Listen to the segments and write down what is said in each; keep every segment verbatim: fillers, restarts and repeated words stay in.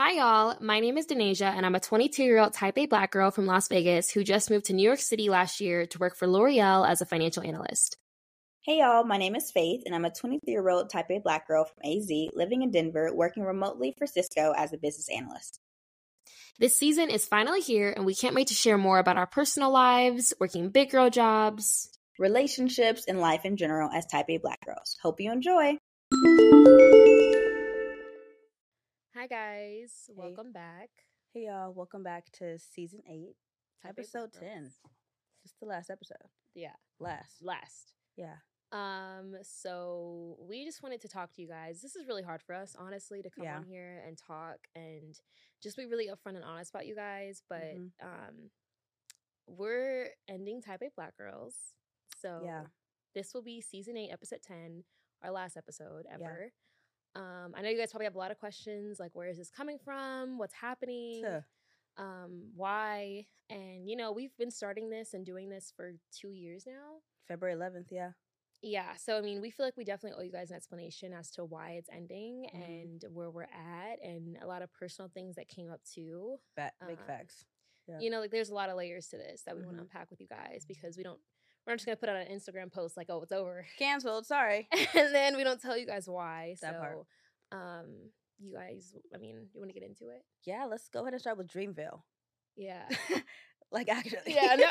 Hi, y'all. My name is Denasia, and I'm a twenty-two-year-old type A Black girl from Las Vegas who just moved to New York City last year to work for L'Oreal as a financial analyst. Hey, y'all. My name is Faith, and I'm a twenty-three-year-old type A Black girl from A Z, living in Denver, working remotely for Cisco as a business analyst. This season is finally here, and we can't wait to share more about our personal lives, working big girl jobs, relationships, and life in general as type A Black girls. Hope you enjoy. Hi, guys. Hey. Welcome back. Hey, y'all. Welcome back to season eight, Type A episode Black ten. Girls. Just the last episode. Yeah, Last. last. Yeah. Um, so we just wanted to talk to you guys. This is really hard for us, honestly, to come Yeah. on here and talk and just be really upfront and honest about you guys. But Mhm. um, we're ending Type A Black Girls. So Yeah. this will be season eight, episode ten, our last episode ever. Um, I know you guys probably have a lot of questions, like where is this coming from? What's happening? Tuh. Um, why? And, you know, we've been starting this and doing this for two years now. February eleventh, yeah. Yeah, so I mean, we feel like we definitely owe you guys an explanation as to why it's ending Mhm. and where we're at, and a lot of personal things that came up too. Fa- big Um, facts. Yeah. You know, like there's a lot of layers to this that we want to Mhm. unpack with you guys because we don't, we're not just gonna put out an Instagram post like, oh, it's over, Canceled. Sorry. and then we don't tell you guys why. That so, part. um, you guys, I mean, you want to get into it? Yeah, let's go ahead and start with Dreamville. Yeah. Like, actually. Yeah, no.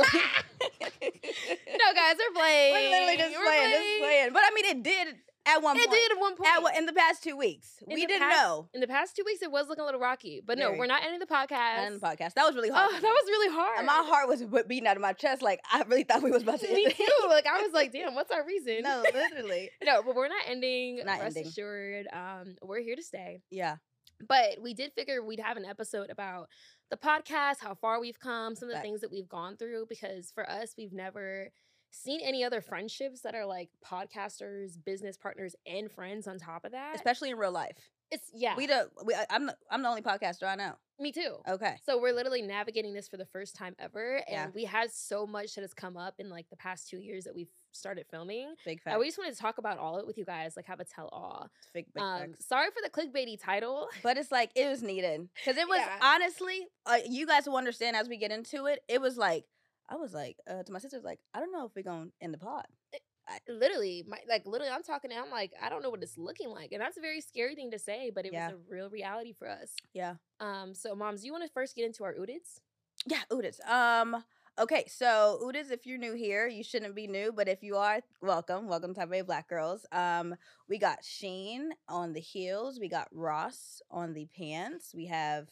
No, guys, we're playing. We're literally just We're playing, just playing. But I mean, it did at one It point. did at one point. At one, in the past two weeks. In we the didn't past- know. In the past two weeks, it was looking a little rocky. But no, Very. we're not ending the podcast. And the podcast. That was really hard. Oh, for that me. was really hard. And my heart was beating out of my chest. Like, I really thought we was about to end Me it. too. Like, I was like, damn, what's our reason? No, literally. No, but we're not ending. Not Rest ending. assured, um, we're here to stay. Yeah. But we did figure we'd have an episode about the podcast, how far we've come, some of the Facts. things that we've gone through. Because for us, we've never seen any other friendships that are like podcasters, business partners, and friends on top of that. Especially in real life. It's yeah. We don't. We, I- I'm the, I'm the only podcaster I know. Me too. Okay. So we're literally navigating this for the first time ever, and Yeah. we had so much that has come up in like the past two years that we've started filming. Big And fact. we just wanted to talk about all of it with you guys, like have a tell all. Big, big Um, facts. sorry for the clickbaity title. But it's like it was needed because it was Yeah. honestly. Uh, you guys will understand as we get into it. It was like I was like uh, to my sisters like I don't know if we're gonna end the pod. Literally, my like literally, I'm talking and I'm like, I don't know what it's looking like, and that's a very scary thing to say, but it Yeah. was a real reality for us. Yeah. Um, so moms, you want to first get into our Udits? Yeah. Udits. Um. Okay. So Udits, if you're new here, you shouldn't be new, but if you are, welcome. Welcome to Type A Black Girls. Um. We got Sheen on the heels. We got Ross on the pants. We have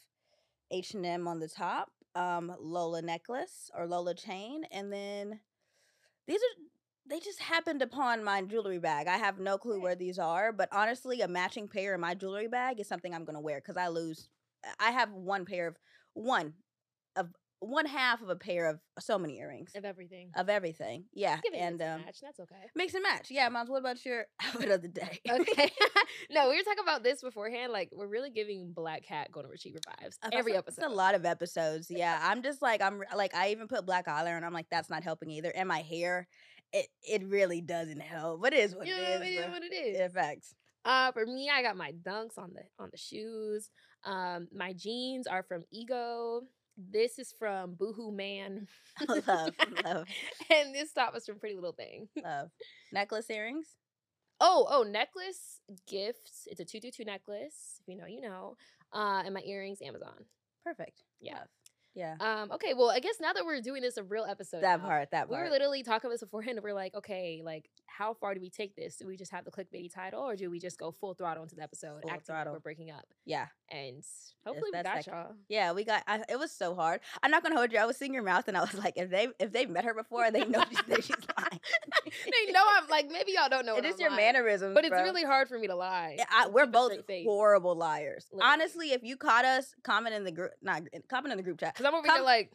H and M on the top. Um. Lola necklace or Lola chain, and then these are. They just happened upon my jewelry bag. I have no clue where these are, but honestly, a matching pair in my jewelry bag is something I'm gonna wear because I lose. I have one pair of one of one half of a pair of so many earrings Of everything. of everything. Yeah, Give it and a um, match. That's okay. mix and match. Yeah, moms. What about your outfit of the day? Okay. No, we were talking about this beforehand. Like, we're really giving Black Cat Golden Retriever vibes Uh, every that's- episode. It's a lot of episodes. Yeah, I'm just like I'm like I even put black eyeliner, and I'm like that's not helping either. And my hair, it it really doesn't help. But it is what You know, it it is. is bro. what it is. Yeah, facts. Uh, for me, I got my dunks on the on the shoes. Um, my jeans are from Ego. This is from Boohoo Man. love, love, And this top is from Pretty Little Thing. love. Necklace, earrings. Oh, oh, necklace gifts. It's a two two two necklace. If you know, you know. Uh, and my earrings, Amazon. Perfect. Yeah. Love. Yeah. Um, okay, well, I guess now that we're doing this a real episode, That now, part. That we part. were literally talking about this beforehand, and we're like, okay, like, how far do we take this? Do we just have the clickbaity title, or do we just go full throttle into the episode, Full acting like throttle. we're breaking up? yeah. And hopefully we that's got like- y'all. Yeah. We got. I, it was so hard. I'm not gonna hold you. I was seeing your mouth, and I was like, if they if they met her before, they know she's, that she's lying. They know I'm like, maybe y'all don't know. It when is I'm your lying, mannerisms, but it's bro. really hard for me to lie. Yeah, I, and we're keep a both straight face. horrible liars. Literally. Honestly, if you caught us, comment in the group. Not comment in the group chat. Cause I'm over Come- here like,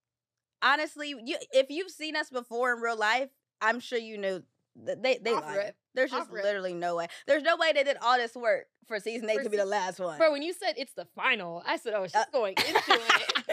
Honestly, you if you've seen us before in real life, I'm sure you knew that they they Off lied. rip. There's Off just rip. literally no way. There's no way they did all this work for season eight For to be the se- last one. bro, when you said it's the final, I said, oh, she's Uh, going into it.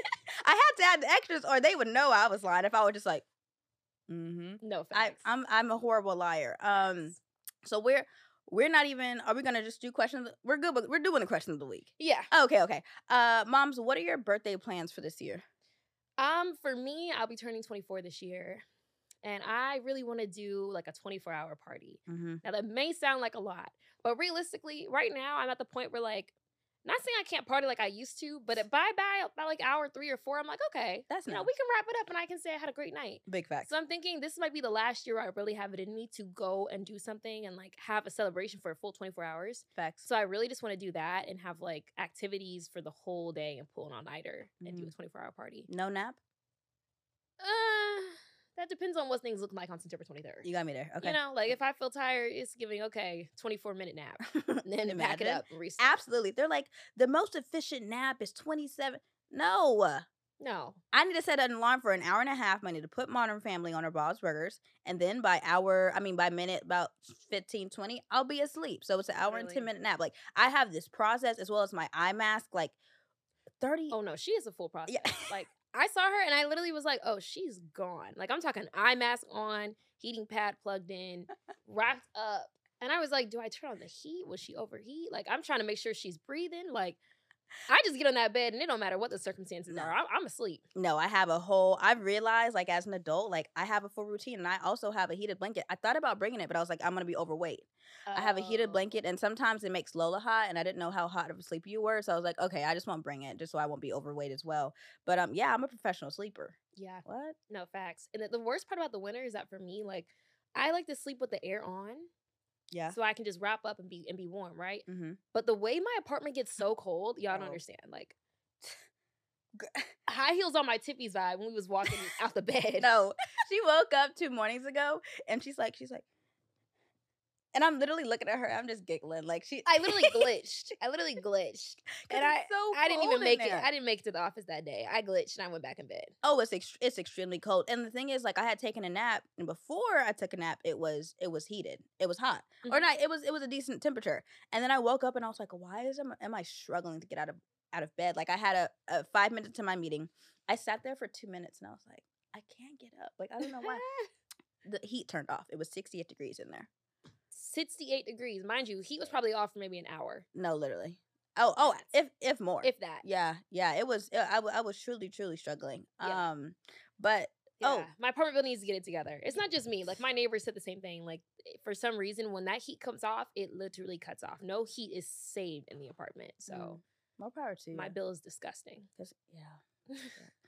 I had to add the extras, or they would know I was lying if I was just like, mm-hmm. No I, facts. I'm I'm a horrible liar. Um, so we're we're not even, are we going to just do questions? We're good, but we're doing the question of the week. Yeah. Okay, okay. Uh, moms, what are your birthday plans for this year? Um, for me, I'll be turning twenty-four this year. And I really want to do like a twenty-four hour party. Mm-hmm. Now, that may sound like a lot, but realistically, right now, I'm at the point where, like, not saying I can't party like I used to, but at by by by like hour three or four, I'm like, okay, That's you nice. know, we can wrap it up, and I can say I had a great night. Big facts. So I'm thinking this might be the last year where I really have it in me to go and do something and like have a celebration for a full twenty-four hours. Facts. So I really just want to do that and have like activities for the whole day and pull an all-nighter mm. and do a twenty-four hour party. No nap? Uh, that depends on what things look like on September twenty-third. You got me there. Okay. You know, like if I feel tired, it's giving, okay, twenty-four minute nap. And then back it up and reset. Absolutely. They're like, the most efficient nap is twenty-seven. No. No. I need to set an alarm for an hour and a half. I need to put Modern Family on her Bob's Burgers. And then by hour, I mean, by minute, about fifteen, twenty, I'll be asleep. So it's an hour really? and ten minute nap. Like, I have this process as well as my eye mask. Like, thirty. Oh, no. She is a full process. Yeah. Like, I saw her and I literally was like, oh, she's gone. Like, I'm talking eye mask on, heating pad plugged in, wrapped up. And I was like, do I turn on the heat? Will she overheat? Like, I'm trying to make sure she's breathing. Like, I just get on that bed and it don't matter what the circumstances no. are. I'm, I'm asleep. No, I have a whole, I've realized, like, as an adult, like, I have a full routine. And I also have a heated blanket. I thought about bringing it, but I was like, I'm going to be overweight. Oh. I have a heated blanket, and sometimes it makes Lola hot, and I didn't know how hot of a sleep you were. So I was like, okay, I just won't bring it just so I won't be overweight as well. But um, yeah, I'm a professional sleeper. Yeah. What? No, facts. And the, the worst part about the winter is that for me, like, I like to sleep with the air on. Yeah. So I can just wrap up and be and be warm, right? Mm-hmm. But the way my apartment gets so cold, y'all oh. don't understand. Like, high heels on my tippies vibe when we was walking out the bed. No, she woke up two mornings ago and she's like, she's like, and I'm literally looking at her. I'm just giggling. Like she, I literally glitched. I literally glitched, and I, so I didn't even make there. it. I didn't make it to the office that day. I glitched and I went back in bed. Oh, it's ex- it's extremely cold. And the thing is, like, I had taken a nap, and before I took a nap, it was it was heated. It was hot, mm-hmm. or not. It was it was a decent temperature. And then I woke up and I was like, why is am, am I struggling to get out of out of bed? Like I had a, a five minutes to my meeting. I sat there for two minutes and I was like, I can't get up. Like I don't know why. The heat turned off. It was sixty-eight degrees in there. sixty-eight degrees. Mind you, heat was probably off for maybe an hour. No, literally. Oh, oh, if if more. If that. Yeah, yeah. It was, I, I was truly, truly struggling. Yeah. Um, But, yeah. oh. My apartment building needs to get it together. It's not just me. Like, my neighbors said the same thing. Like, for some reason, when that heat comes off, it literally cuts off. No heat is saved in the apartment. So. Mm. More power to you. My bill is disgusting. Yeah.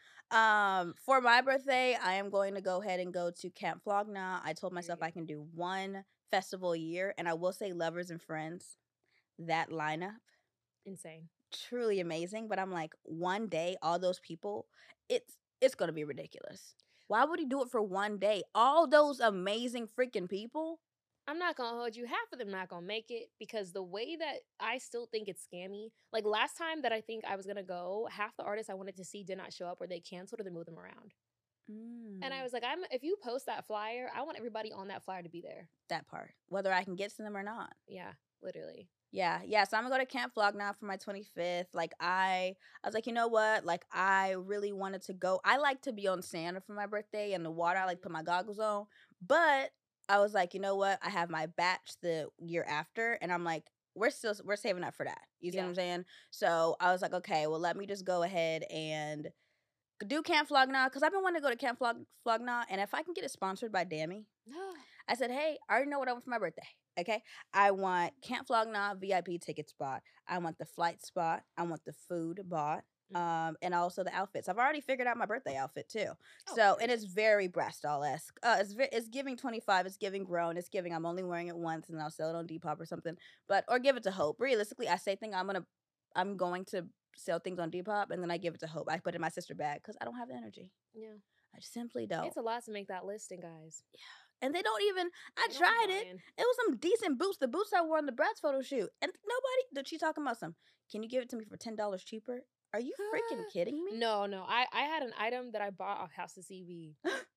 Um, for my birthday, I am going to go ahead and go to Camp Flog Gnaw. I told myself I can do one festival a year, and I will say Lovers and Friends, that lineup, insane, truly amazing. But I'm like, one day, all those people, it's it's gonna be ridiculous. Why would he do it for one day? All those amazing freaking people. I'm not gonna hold you. Half of them not gonna make it because the way that I still think it's scammy. Like last time that I think I was gonna go, half the artists I wanted to see did not show up, or they canceled, or they moved them around. Mm. And I was like, I'm if you post that flyer, I want everybody on that flyer to be there. That part, whether I can get to them or not. Yeah, literally. Yeah, yeah. So I'm gonna go to Camp Flog Gnaw for my twenty-fifth. Like I, I was like, you know what? Like I really wanted to go. I like to be on sand for my birthday and the water. I like put my goggles on, but I was like, you know what? I have my batch the year after, and I'm like, we're still we're saving up for that. You see yeah. what I'm saying? So I was like, okay, well, let me just go ahead and do Camp Flog Gnaw because I've been wanting to go to Camp Flog Flog Gnaw, and if I can get it sponsored by Dammy, I said, hey, I already know what I want for my birthday. Okay, I want Camp Flog Gnaw V I P ticket spot. I want the flight spot. I want the food bought. Um, and also the outfits. I've already figured out my birthday outfit too. Oh, so, great. And it's very breast doll-esque. Uh, it's ve- it's giving twenty-five. It's giving grown. It's giving I'm only wearing it once and I'll sell it on Depop or something. But or give it to Hope. Realistically, I say thing I'm gonna I'm going to sell things on Depop and then I give it to Hope. I put it in my sister's bag because I don't have the energy. Yeah, I simply don't. It's a lot to make that listing, guys. Yeah. And they don't even, I they tried it. It was some decent boots. The boots I wore on the Bratz photo shoot. And nobody, did she talking about some, can you give it to me for ten dollars cheaper? Are you freaking kidding me? No, no. I, I had an item that I bought off House of C V.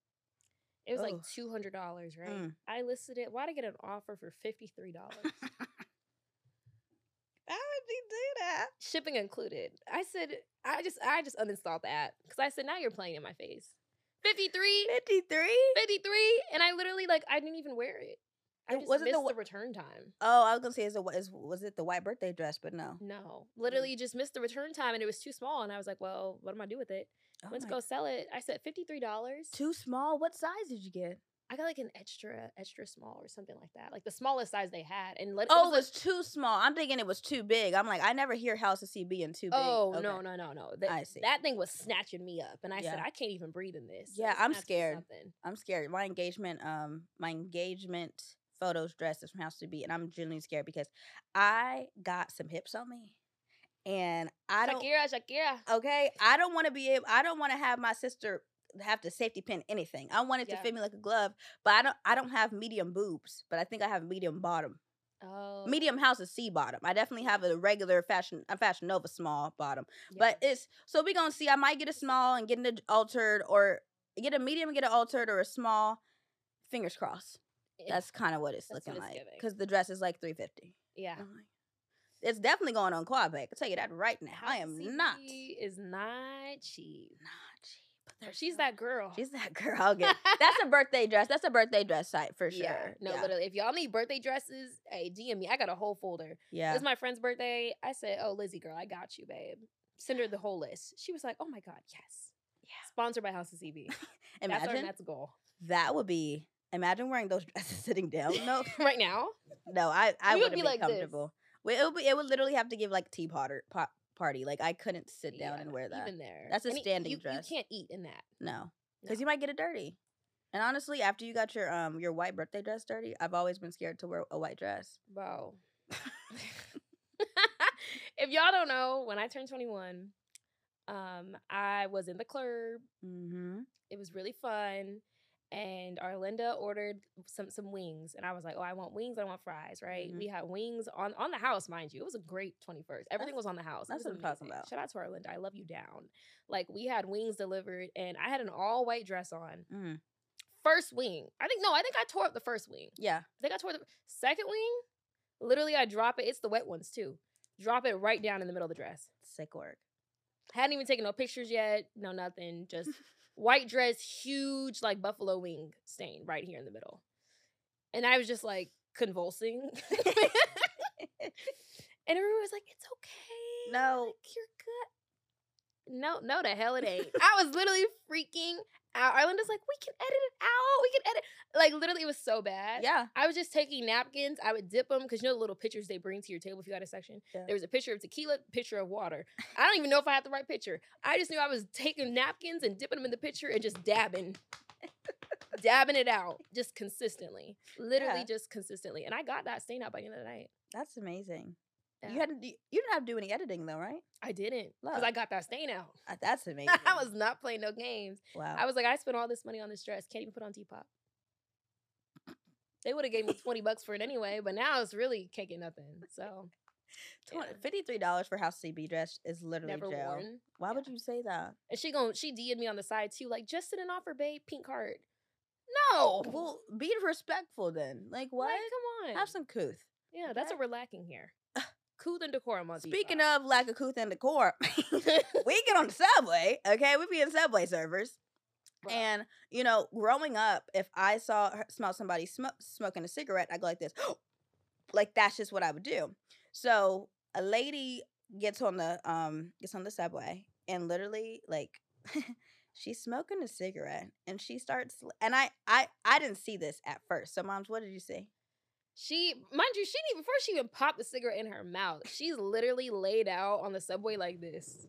It was oh. like two hundred dollars, right? Mm. I listed it. Why'd I get an offer for fifty-three dollars? How would you do that? Shipping included. I said, I just I just uninstalled the app. Because I said, now you're playing in my face. fifty-three fifty-three fifty-three And I literally, like, I didn't even wear it. I just was it missed the the, wh- return time. Oh, I was gonna say is it wa- is was it the white birthday dress? But no. No, literally just missed the return time, and it was too small. And I was like, "Well, what am I do with it? Oh Let's my- go sell it." I said fifty three dollars. Too small. What size did you get? I got like an extra, extra small or something like that, like the smallest size they had. And let, Oh, it it was was like, too small. I'm thinking it was too big. I'm like, I never hear House of C being too big. oh Okay. no, no, no, no. That, I see. That thing was snatching me up, and I said, Yeah. I can't even breathe in this. Yeah, It I'm snatched scared. something. I'm scared. My engagement, um, my engagement photos dress is from House to Be, and I'm genuinely scared because I got some hips on me, and I don't. Shakira, Shakira. Okay, I don't want to be able. I don't want to have my sister have to safety pin anything. I want it to Yeah. fit me like a glove, but I don't. I don't have medium boobs, but I think I have medium bottom. Oh, Medium House is C bottom. I definitely have a regular fashion, a Fashion Nova small bottom. yeah. But it's so we gonna see. I might get a small and get it altered, or get a medium and get it altered, or a small. Fingers crossed. Yeah. That's kind of what it's That's looking what it's like giving. because the dress is like three fifty. yeah. It's definitely going on quad back. I'll tell you that right now. I House am C B not is not cheap. not cheap. But No, they're she's so- that girl. She's that girl. I'll get. That's a birthday dress. That's a birthday dress site for sure. Yeah. No, yeah. literally. If y'all need birthday dresses, hey, D M me. I got a whole folder. Yeah. It was my friend's birthday. I said, "Oh, Lizzie, girl, I got you, babe." Send her the whole list. She was like, "Oh my god, yes." Yeah. Sponsored by House of C B. That's our Imagine next goal. that would be. Imagine wearing those dresses sitting down. No, right now. no, I I We would wouldn't be be, like this. comfortable. Well, it would be, it would literally have to give like tea potter pot, party. Like I couldn't sit down Yeah, and wear that. Even there. That's a And y- standing you, dress. You can't eat in that. No, because No. you might get it dirty. And honestly, after you got your um your white birthday dress dirty, I've always been scared to wear a white dress. Bro. If y'all don't know, when I turned twenty-one, um, I was in the club. Mm-hmm. It was really fun. And Arlinda ordered some some wings. And I was like, oh, I want wings, I want fries, right? Mhm. We had wings on, on the house, mind you. It was a great twenty-first. Everything was on the house. It that's was what I'm talking amazing. about. Shout out to Arlinda. I love you down. Like, we had wings delivered, and I had an all-white dress on. Mm. First wing. I think, no, I think I tore up the first wing. Yeah. I think I tore the second wing. Literally, I drop it. It's the wet ones, too. Drop it right down in the middle of the dress. Sick work. Hadn't even taken no pictures yet. No, nothing. Just white dress, huge, like buffalo wing stain right here in the middle. And I was just like convulsing. And everyone was like, it's okay. No. Like, you're good. No, no, the hell it ain't. I was literally freaking out. Arlinda's like, we can edit it out. We can edit. Like, literally, it was so bad. Yeah. I was just taking napkins. I would dip them because you know the little pictures they bring to your table if you got a section. Yeah. There was a picture of tequila, picture of water. I don't even know if I had the right picture. I just knew I was taking napkins and dipping them in the picture and just dabbing, dabbing it out just consistently, literally Yeah. just consistently. And I got that stain out by the end of the night. That's amazing. Yeah. You hadn't. You didn't have to do any editing though, right? I didn't because Love. I got that stain out. Uh, That's amazing. I was not playing no games. Wow. I was like, I spent all this money on this dress. Can't even put on Depop. They would have gave me twenty bucks for it anyway, but now it's really can't get nothing. So yeah. Fifty-three dollars for House C B dress is literally never jail. worn. Why Yeah. would you say that? And she gon' she D'd me on the side too, like just an offer, babe, pink card. No, Well, be respectful then. Like what? Like, come on. Have some couth. Yeah, that's okay? what we're lacking here. Couth and decorum on Speaking Depop. of lack of couth and decor, we get on the subway. Okay, we be in subway servers. Bruh. And you know, growing up, if I saw her, smell somebody sm- smoking a cigarette, I go like this, like that's just what I would do. So a lady gets on the um gets on the subway and literally like she's smoking a cigarette and she starts and I I I didn't see this at first. So moms, what did you see? She, mind you, she didn't, before she even popped the cigarette in her mouth, she's literally laid out on the subway like this.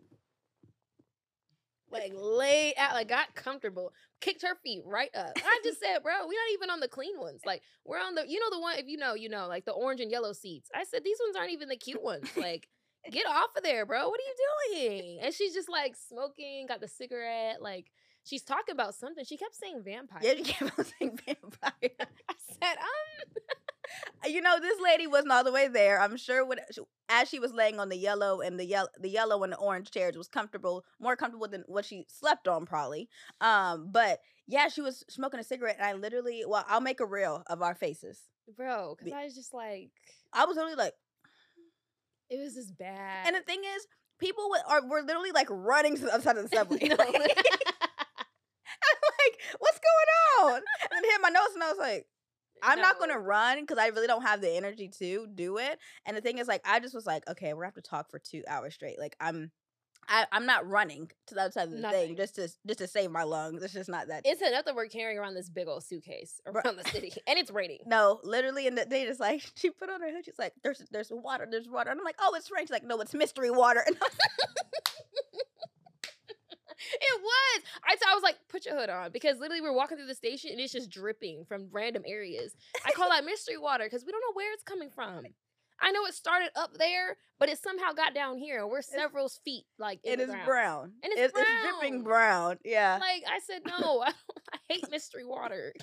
Like laid out, like got comfortable, kicked her feet right up. I just said, bro, we're not even on the clean ones. Like we're on the, you know, the one, if you know, you know, like the orange and yellow seats. I said, these ones aren't even the cute ones. Like, get off of there, bro. What are you doing? And she's just like smoking, got the cigarette. Like she's talking about something. She kept saying vampire. Yeah, you kept on saying vampire. I said, um. You know, this lady wasn't all the way there. I'm sure what as she was laying on the yellow and the yellow, the yellow and the orange chairs was comfortable, more comfortable than what she slept on, probably. Um, but yeah, she was smoking a cigarette, and I literally, well, I'll make a reel of our faces, Bro, because The- I was just like, I was literally like, it was just bad. and the thing is, people would, are were literally like running to the other side of the subway. No. Like, I'm like, what's going on? And then hit my nose, and I was like, I'm no. not going to run because I really don't have the energy to do it. And the thing is, like, I just was like, okay, we're going to have to talk for two hours straight. Like, I'm I, I'm not running to the other side of the Nothing. thing just to just to save my lungs. It's just not that. It's enough that we're carrying around this big old suitcase around the city, and it's raining. No, literally, and they just like she put on her hood. She's like, "There's there's water, there's water," and I'm like, "Oh, it's rain." She's like, "No, it's mystery water." And It was. I, I was like, put your hood on. Because literally we're walking through the station and it's just dripping from random areas. I call that mystery water because we don't know where it's coming from. I know it started up there, but it somehow got down here. We're several it's, feet, like, in it the is ground. brown. And it's, it's brown. It's dripping brown. Yeah. Like, I said, no, I, don't, I hate mystery water.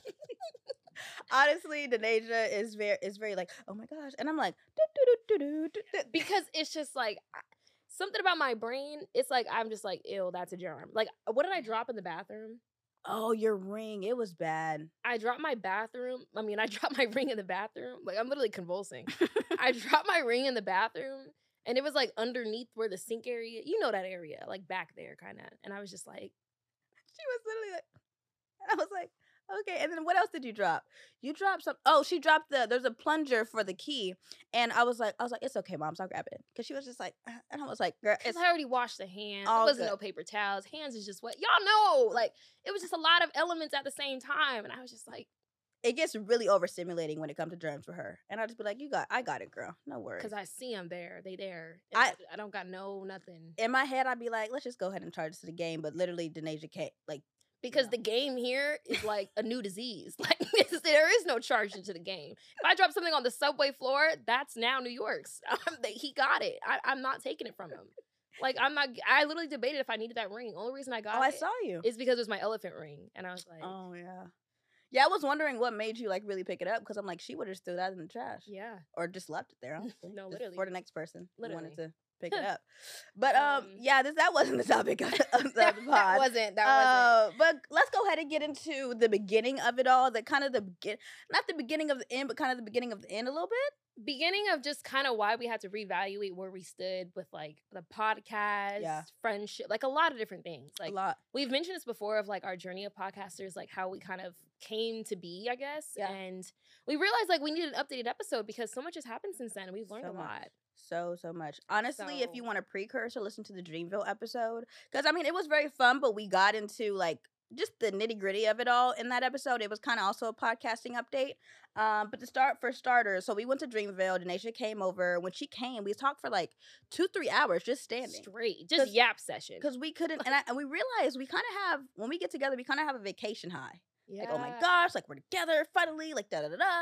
Honestly, Denasia is very, is very like, oh my gosh. And I'm like, do, do, do, do, do, do. Because it's just like, something about my brain, it's like, I'm just like, ew, that's a germ. Like, what did I drop in the bathroom? Oh, your ring. It was bad. I dropped my bathroom. I mean, I dropped my ring in the bathroom. Like, I'm literally convulsing. I dropped my ring in the bathroom, and it was, like, underneath where the sink area, you know that area, like, back there, kind of. And I was just like. She was literally like, and I was like, okay. And then what else did you drop? You dropped some. Oh, she dropped the, there's a plunger for the key. And I was like, I was like, it's okay, Mom, so I'll grab it. Because she was just like, and I was like, girl, it's. I already washed the hands. It wasn't good. no paper towels. Hands is just wet. Y'all know. Like, it was just a lot of elements at the same time. And I was just like. It gets really overstimulating when it comes to germs for her. And I just be like, you got, I got it, girl. No worries. Because I see them there. They there. I, I don't got no nothing. In my head, I'd be like, let's just go ahead and charge this to the game. But literally, Denasia can't, like. Because no. the game here is like a new disease. Like, there is no charging to the game. If I drop something on the subway floor, that's now New York's. He got it. I, I'm not taking it from him. Like, I'm not, I literally debated if I needed that ring. The only reason I got oh, it. I saw you. Is because it was my elephant ring. And I was like. Oh, yeah. Yeah, I was wondering what made you, like, really pick it up. Because I'm like, she would have threw that in the trash. Yeah. Or just left it there, honestly. No, literally. For the next person literally. who wanted to pick it up. But um, um yeah, this that wasn't the topic of, of the pod. That wasn't. That uh, wasn't. But let's go ahead and get into the beginning of it all. The kind of the begin, not the beginning of the end, but kind of the beginning of the end a little bit. Beginning of just kind of why we had to reevaluate where we stood with like the podcast, yeah. friendship, like a lot of different things. Like a lot. We've mentioned this before of like our journey of podcasters, like how we kind of came to be, I guess. Yeah. And we realized like we needed an updated episode because so much has happened since then. And we've learned so a much. lot. So, so much. Honestly, so, if you want a precursor, listen to the Dreamville episode. Because, I mean, it was very fun, but we got into, like, just the nitty gritty of it all in that episode. It was kind of also a podcasting update. Um, but to start, for starters, so we went to Dreamville. Denasia came over. When she came, we talked for, like, two, three hours just standing. Straight. Just yap session. Because we couldn't, and, I, and we realized we kind of have, when we get together, we kind of have a vacation high. Yeah. Like, oh my gosh, like, we're together finally, like, da-da-da-da.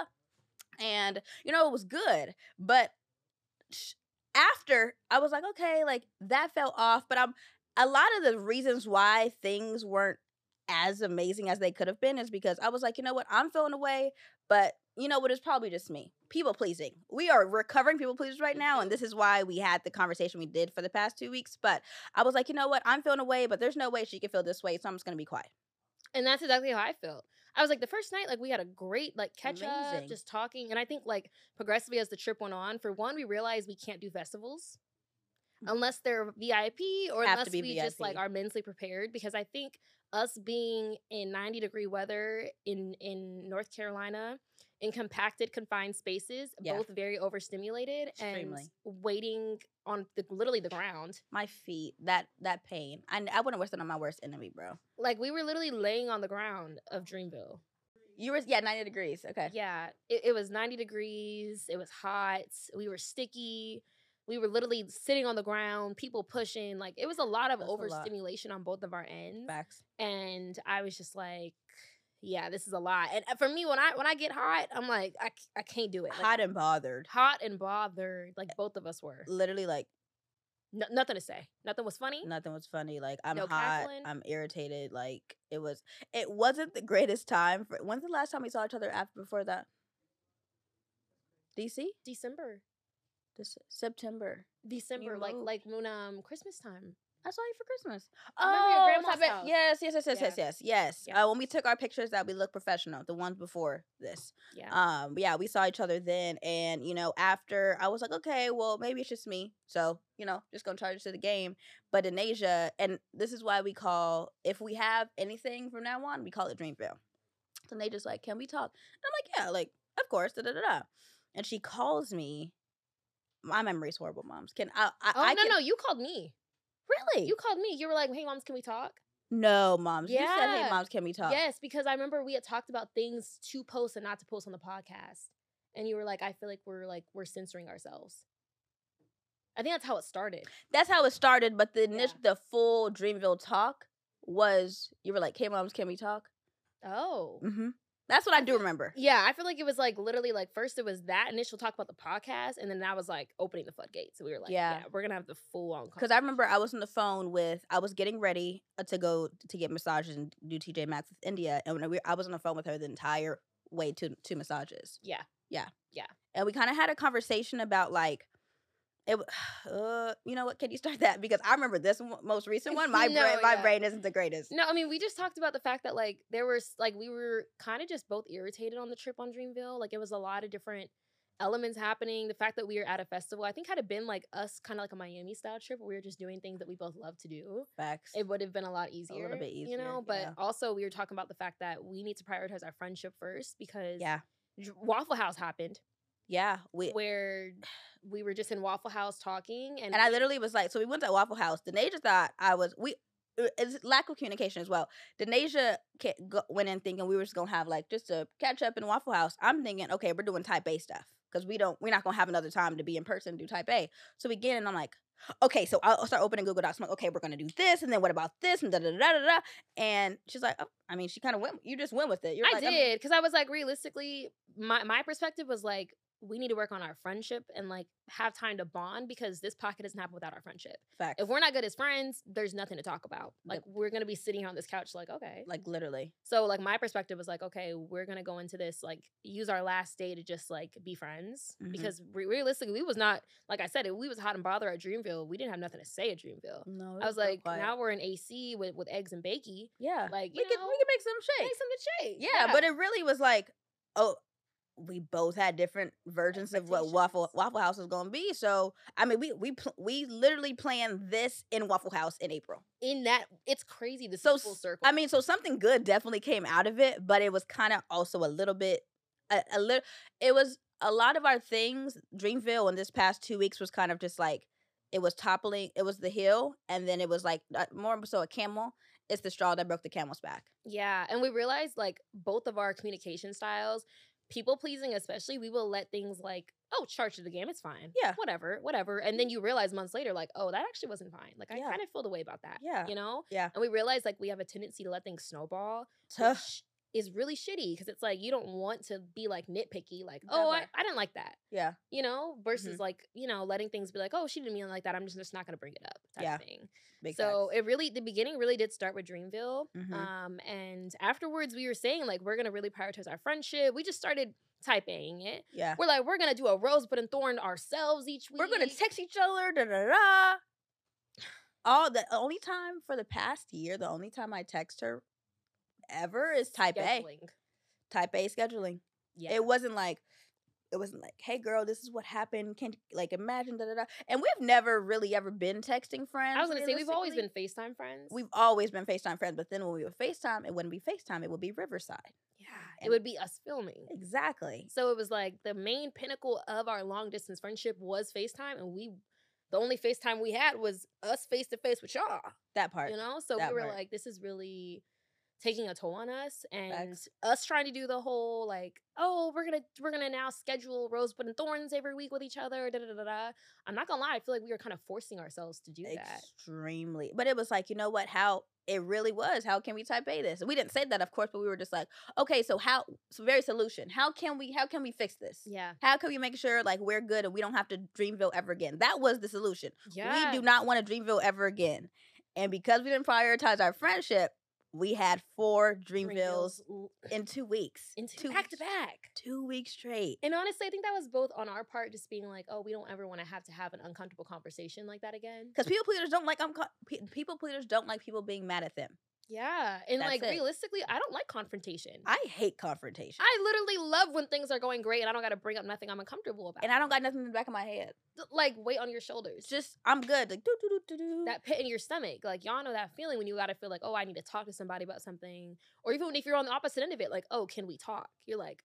And, you know, it was good. But after, I was like, okay, like, that fell off. But I'm a lot of the reasons why things weren't as amazing as they could have been is because I was like, you know what, I'm feeling away, but you know what, it's probably just me. People pleasing. We are recovering people pleasers right now, and this is why we had the conversation we did for the past two weeks. But I was like, you know what, I'm feeling away, but there's no way she can feel this way, so I'm just gonna be quiet. And that's exactly how I felt. I was like, the first night, like, we had a great, like, catch Amazing. up, just talking. And I think, like, progressively as the trip went on, for one, we realized we can't do festivals unless they're V I P or Have unless to be we V I P. just, like, are mentally prepared. Because I think us being in ninety degree weather in, in North Carolina, in compacted, confined spaces, Yeah. both very overstimulated Extremely. and waiting on the, literally the ground. My feet, that that pain. I, I wouldn't wish that on my worst enemy, bro. Like, we were literally laying on the ground of Dreamville. You were, yeah, ninety degrees. Okay. Yeah, it, it was ninety degrees. It was hot. We were sticky. We were literally sitting on the ground, people pushing. Like, it was a lot of That's a lot. overstimulation on both of our ends. Facts. And I was just like, yeah, this is a lot. And for me, when I when I get hot, I'm like, I, I can't do it. Like, Hot and bothered. hot and bothered, like both of us were. Literally, like, No, nothing to say. Nothing was funny. nothing was funny. Like, I'm No hot. cackling. I'm irritated. Like, it was, it wasn't the greatest time. For, when's the last time we saw each other after, before that? D C? December. This September. December, like moved. like when um Christmas time. I saw you for Christmas. Remember your grandma's what's that? house? Yes, yes, yes, yes, Yeah. yes, yes, yes. Yeah. Uh, when we took our pictures, that we looked professional. The ones before this. Yeah. Um, but yeah, we saw each other then, and you know, after I was like, okay, well, maybe it's just me. So you know, just gonna charge it to the game. But in Asia, and this is why we call, if we have anything from now on, we call it Dreamville. So they just like, can we talk? And I'm like, yeah, like of course, da da da da. And she calls me. My memory's horrible, moms. Can I? I Oh I no, can, no, you called me. really? You called me. You were like, "Hey, moms, can we talk?" No, moms. You said, "Hey, Yeah. moms, can we talk?" Yes, because I remember we had talked about things to post and not to post on the podcast, and you were like, "I feel like we're like we're censoring ourselves." I think that's how it started. That's how it started. But the Yeah. initial, the full Dreamville talk was you were like, "Hey, moms, can we talk?" Oh. Mm-hmm. That's what I do remember. Yeah, I feel like it was like literally like first it was that initial talk about the podcast, and then that was like opening the floodgates. So we were like, yeah, Yeah. we're gonna have the full on. Because I remember I was on the phone with, I was getting ready uh, to go to get massages and do T J Maxx with India. And when we, I was on the phone with her the entire way to, to massages. Yeah. Yeah. Yeah. And we kind of had a conversation about like, it, uh, you know what? Can you start that? Because I remember this one, most recent one. My No, brain, my yeah. brain isn't the greatest. No, I mean we just talked about the fact that like there was like we were kind of just both irritated on the trip on Dreamville. Like it was a lot of different elements happening. The fact that we were at a festival, I think had it been like us kind of like a Miami style trip where we were just doing things that we both love to do. Facts. It would have been a lot easier. bit You easier, know, but yeah. also we were talking about the fact that we need to prioritize our friendship first because Yeah. Waffle House happened. Yeah. We, Where we were just in Waffle House talking, and And I literally was like, so we went to Waffle House. Denasia thought I was, we, it's lack of communication as well. Denasia ca- go, went in thinking we were just going to have like just a catch up in Waffle House. I'm thinking, okay, we're doing type A stuff because we don't, we're not going to have another time to be in person and do type A. So we get in and I'm like, okay, so I'll start opening Google Docs. I'm like, okay, we're going to do this. And then what about this? And da da da da da. And she's like, oh, I mean, she kind of went, you just went with it. You're I like, I'm- did because I was like, realistically, my my perspective was like, we need to work on our friendship and like have time to bond because this pocket doesn't happen without our friendship. Facts. If we're not good as friends, there's nothing to talk about. Like we're gonna be sitting here on this couch, like okay, Like literally. So like my perspective was like, okay, we're gonna go into this like use our last day to just like be friends Mhm. because re- realistically, we was not like I said, if we was hot and bothered at Dreamville, we didn't have nothing to say at Dreamville. No, I was like, now we're in A C with with eggs and bakey. yeah, Like we you can know, we can make some shake. make something shake. Yeah, but it really was like, oh, we both had different versions of what Waffle Expectations. Waffle House was going to be. So, I mean, we we pl- we literally planned this in Waffle House in April. in that it's crazy. This So, is full s- circle. I mean, so something good definitely came out of it, but it was kind of also a little bit, a, a little. It was a lot of our things. Dreamville in this past two weeks was kind of just like it was toppling. It was the hill, and then it was like uh, more so a camel. It's the straw that broke the camel's back. Yeah, and we realized like both of our communication styles, people pleasing especially, we will let things like, oh, charge of the game, it's fine. Yeah. Whatever, whatever. And then you realize months later, like, oh, that actually wasn't fine. Like I Yeah. kind of feel the way about that. Yeah. You know? Yeah. And we realized like we have a tendency to let things snowball. Tough. Which is really shitty because it's like you don't want to be like nitpicky, like, oh, I, Never. I didn't like that. Yeah. You know, versus Mhm. like, you know, letting things be like, oh, she didn't mean it like that. I'm just, just not gonna bring it up type Yeah. of thing. Big So facts. it really, the beginning really did start with Dreamville. Mhm. Um, and afterwards we were saying like, we're going to really prioritize our friendship. We just started typing it. Yeah. We're like, we're going to do a rosebud and thorn ourselves each week. We're gonna text each other. Da da da. All the only time for the past year, the only time I text her ever is type A. Scheduling. Type A scheduling. Yeah. It wasn't like it wasn't like, hey girl, this is what happened. Can like imagine da da da. And we've never really ever been texting friends. I was going to say, we've always been realistically. FaceTime friends. We've always been FaceTime friends, but then when we would FaceTime, it wouldn't be FaceTime, it would be Riverside. yeah. and- It would be us filming. Exactly. So it was like the main pinnacle of our long distance friendship was FaceTime. And we, the only FaceTime we had was us face to face with y'all. That part. You know, so That we were part. like, this is really taking a toll on us, and Facts. us trying to do the whole like, oh, we're gonna we're gonna now schedule rosebud and thorns every week with each other. Da, da, da, da. I'm not gonna lie, I feel like we were kind of forcing ourselves to do that. Extremely. But it was like, you know what? How it really was. How can we type A this? We didn't say that, of course, but we were just like, okay, so how? So very solution. How can we? How can we fix this? Yeah, How can we make sure like we're good and we don't have to Dreamville ever again? That was the solution. yeah. We do not want to Dreamville ever again. And because we didn't prioritize our friendship, we had four Dreamvilles Dreamvilles in two weeks. into two back to weeks- back. Two weeks straight. And honestly, I think that was both on our part, just being like, oh, we don't ever want to have to have an uncomfortable conversation like that again. Because people pleasers don't like unco- pe- people pleasers don't like people being mad at them. Yeah, and That's like it. realistically, I don't like confrontation. I hate confrontation. I literally love when things are going great and I don't got to bring up nothing I'm uncomfortable about. and I don't got nothing in the back of my head. Th- like weight on your shoulders. It's just I'm good. Like do do do do do. That pit in your stomach. Like y'all know that feeling when you got to feel like, oh, I need to talk to somebody about something. Or even if you're on the opposite end of it, like, oh, can we talk? You're like,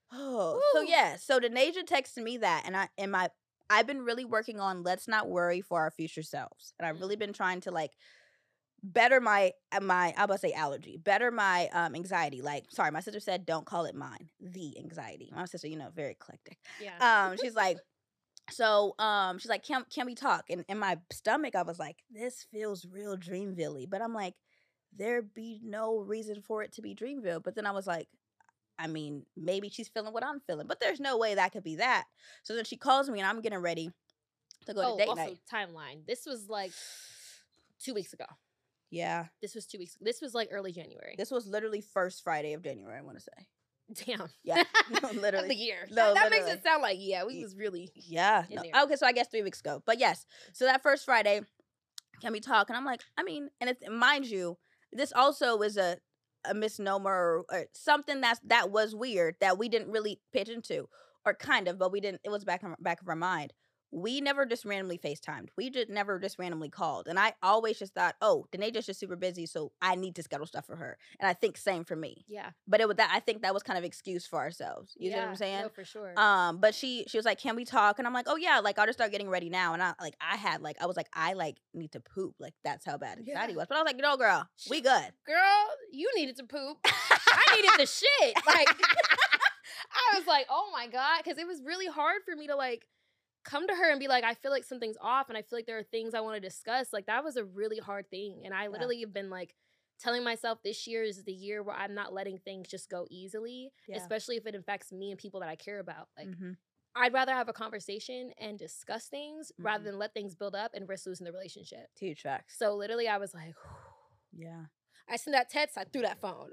Oh, Woo. so yeah. So Denasia texted me that, and I and my I've been really working on let's not worry for our future selves, and I've Mm. really been trying to like better my uh, my I was say allergy, better my um anxiety. Like, sorry, my sister said don't call it mine, the anxiety. My sister, you know, very eclectic. Yeah. Um, she's like, so um, she's like, can can we talk? And in my stomach, I was like, this feels real Dreamville-y, but I'm like, there be no reason for it to be Dreamville. But then I was like, I mean, maybe she's feeling what I'm feeling, but there's no way that could be that. So then she calls me, and I'm getting ready to go oh, to date also night. timeline. This was like two weeks ago. Yeah, This was two weeks. This was like early January. this was literally first Friday of January, I want to say. Damn. Yeah, no, Of the literally. year. No, that that makes literally. it sound like yeah, we Ye- was really Yeah. in No. there. Okay, so I guess three weeks ago. But yes, so that first Friday, can we talk? And I'm like, I mean, and it's, mind you, this also is a a misnomer or, or something that's that was weird that we didn't really pitch into, or kind of, but we didn't. It was back in back of our mind. We never just randomly FaceTimed. We just never just randomly called. And I always just thought, oh, Denaja's just super busy, so I need to schedule stuff for her. And I think same for me. Yeah. But it was that I think that was kind of excuse for ourselves. You yeah, see what I'm saying? No, for sure. Um, but she she was like, "Can we talk?" And I'm like, "Oh yeah, like I'll just start getting ready now." And I like I had like I was like I like need to poop. Like that's how bad anxiety Yeah. was. But I was like, "No, girl, we good." Girl, you needed to poop. I needed the shit. Like I was like, oh my God. Cause it was really hard for me to like come to her and be like, I feel like something's off and I feel like there are things I want to discuss. Like that was a really hard thing. And I Yeah. literally have been like telling myself this year is the year where I'm not letting things just go easily, Yeah. especially if it affects me and people that I care about. Like Mhm. I'd rather have a conversation and discuss things rather Mhm. than let things build up and risk losing the relationship. Huge facts. So literally I was like, Yeah. I sent that text, I threw that phone.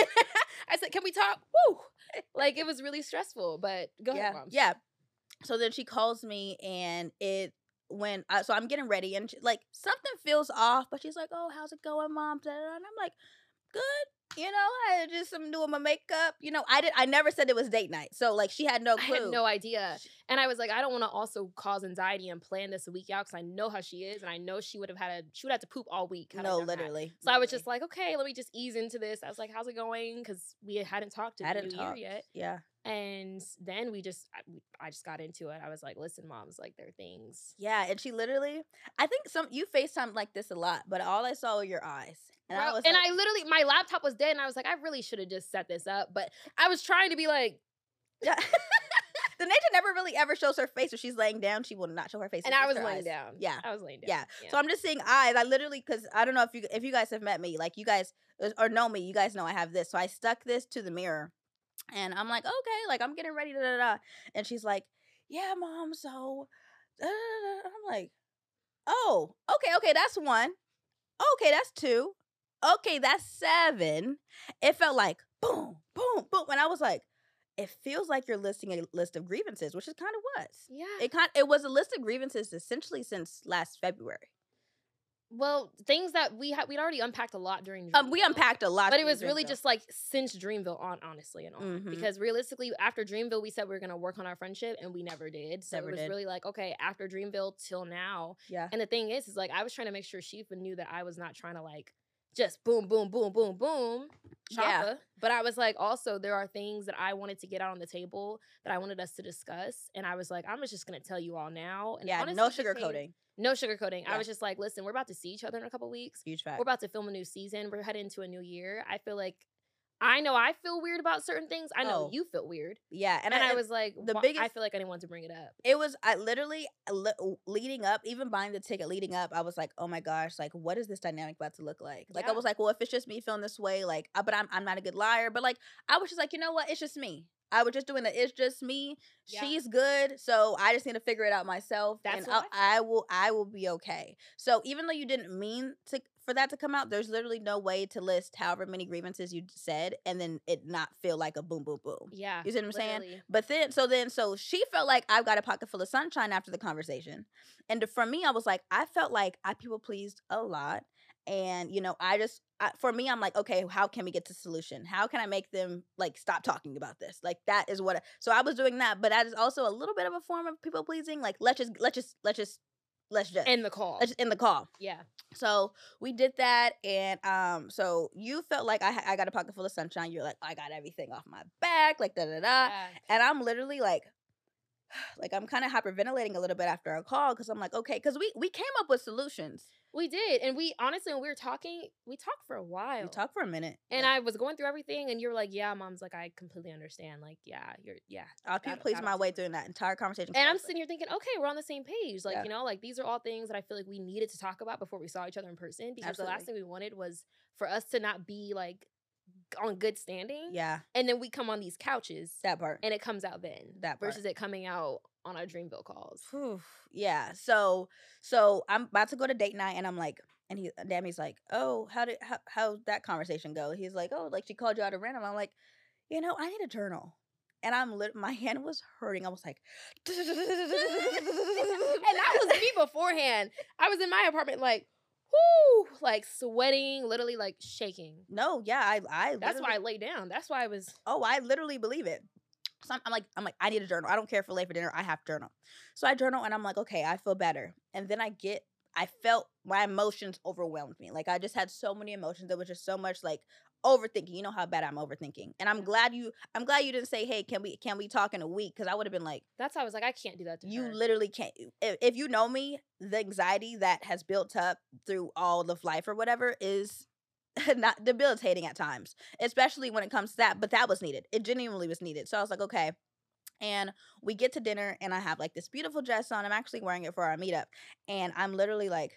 I said, can we talk? Woo! Like it was really stressful, but go yeah. ahead, Mom. Yeah. So then she calls me, and it when I, so I'm getting ready, and she, like something feels off, but she's like, "Oh, how's it going, Mom?" And I'm like, "Good." You know, I just am doing my makeup. You know, I did. I never said it was date night, so like she had no I clue. had no idea. And I was like, I don't want to also cause anxiety and plan this a week out because I know how she is, and I know she would have had a she would have to poop all week. had I No, done that. literally. So I was literally. just like, okay, let me just ease into this. I was like, how's it going? Because we hadn't talked in the hadn't new talked year yet. Yeah. And then we just, I, we- I just got into it. I was like, listen, Mom's like, there are things. Yeah, and she literally, I think some you FaceTime like this a lot, but all I saw were your eyes, and I Bro, was and like, I literally, my laptop was dead, and I was like, I really should have just set this up. But I was trying to be like, yeah. The nature never really ever shows her face. If she's laying down, she will not show her face. and It's I just was her laying eyes. down. Yeah. I was laying down. Yeah. So I'm just seeing eyes. I literally, because I don't know if you if you guys have met me, like you guys or know me, you guys know I have this. So I stuck this to the mirror, and I'm like, okay, like I'm getting ready, da da da. And she's like, yeah, Mom. So, da, da, da. I'm like, oh, okay, okay, that's one. Okay, that's two. Okay, that's seven. It felt like boom, boom, boom, and I was like, it feels like you're listing a list of grievances, which is kind of was. Yeah. It kind it was a list of grievances essentially since last February. Well, things that we had, we'd already unpacked a lot during. Um, we Dreamville. unpacked a lot, But it during was really Dreamville. just like since Dreamville on, honestly, and on. Mhm. Because realistically, after Dreamville, we said we were gonna work on our friendship, and we never did. So Never it was did. really like, okay, after Dreamville till now. yeah, And the thing is, is like I was trying to make sure Shifa knew that I was not trying to like just boom, boom, boom, boom, boom, Yeah. choppa. But I was like, also there are things that I wanted to get out on the table that I wanted us to discuss, and I was like, I'm just gonna tell you all now. And yeah, honestly, no it became- sugarcoating. No sugarcoating. Yeah. I was just like, listen, we're about to see each other in a couple weeks. Huge fact. We're about to film a new season. We're heading into a new year. I feel like I know I feel weird about certain things. I know Oh. you feel weird. Yeah, And, and, I, I, was like, the why- I biggest- feel like I didn't want to bring it up. it was I literally le- leading up, even buying the ticket leading up, I was like, oh my gosh, like what is this dynamic about to look like? Like I Yeah. was like, well, if it's just me feeling this way, like, uh, but I'm I'm not a good liar, but like I was just like, you know what, it's just me. I was just doing the it's just me. Yeah. She's good, so I just need to figure it out myself, That's and what I'll, I will I will be okay. So even though you didn't mean to for that to come out, there's literally no way to list however many grievances you said and then it not feel like a boom boom boom. Yeah. You see what I'm saying? literally. But then, so then, so she felt like I've got a pocket full of sunshine after the conversation. And to- for me, I was like, I felt like I people pleased a lot. And, you know, I just, I, for me, I'm like, okay, how can we get to solution? How can I make them like stop talking about this? Like that is what, I, so I was doing that. But that is also a little bit of a form of people pleasing. Like, let's just, let's just, let's just let's just end the call. Let's just end the call. Yeah. So we did that, and um, so you felt like I I got a pocket full of sunshine. You're like, I got everything off my back, like da da da, Yeah. and I'm literally like, like I'm kind of hyperventilating a little bit after our call because I'm like, okay, because we we came up with solutions. We did. And we, honestly, when we were talking, we talked for a while. We talked for a minute. And yeah. I was going through everything, and you were like, yeah, Mom's like, I completely understand. Like, yeah, you're, yeah. I'll keep pleasing my way through that entire conversation. And I'm sitting here thinking, okay, we're on the same page. Like, Yeah. you know, like, these are all things that I feel like we needed to talk about before we saw each other in person. Because Absolutely. the last thing we wanted was for us to not be, like, on good standing. Yeah. And then we come on these couches. That part. And it comes out then. That part. Versus it coming out on our Dreamville calls. Whew. Yeah. So, so I'm about to go to date night, and I'm like, and he, Dammy's like, oh, how did, how, how'd that conversation go? He's like, oh, like she called you out of random. I'm like, you know, I need a journal. And I'm lit, my hand was hurting. I was like, and that was me beforehand. I was in my apartment, like, whoo, like sweating, literally like shaking. No, yeah, I, I. That's why I lay down. That's why I was. Oh, I literally believe it. So I'm, I'm like, I'm like, I need a journal. I don't care if we're late for dinner. I have to journal. So I journal, and I'm like, okay, I feel better. And then I get, I felt my emotions overwhelmed me. Like I just had so many emotions. There was just so much like overthinking. You know how bad I'm overthinking. And I'm glad you, I'm glad you didn't say, hey, can we, can we talk in a week? Because I would have been like, that's how I was like, I can't do that to you her. literally can't. If, if you know me, the anxiety that has built up through all of life or whatever is not debilitating at times, especially when it comes to that. But that was needed. It genuinely was needed. So I was like, okay. And we get to dinner, and I have like this beautiful dress on. I'm actually wearing it for our meetup, and I'm literally like,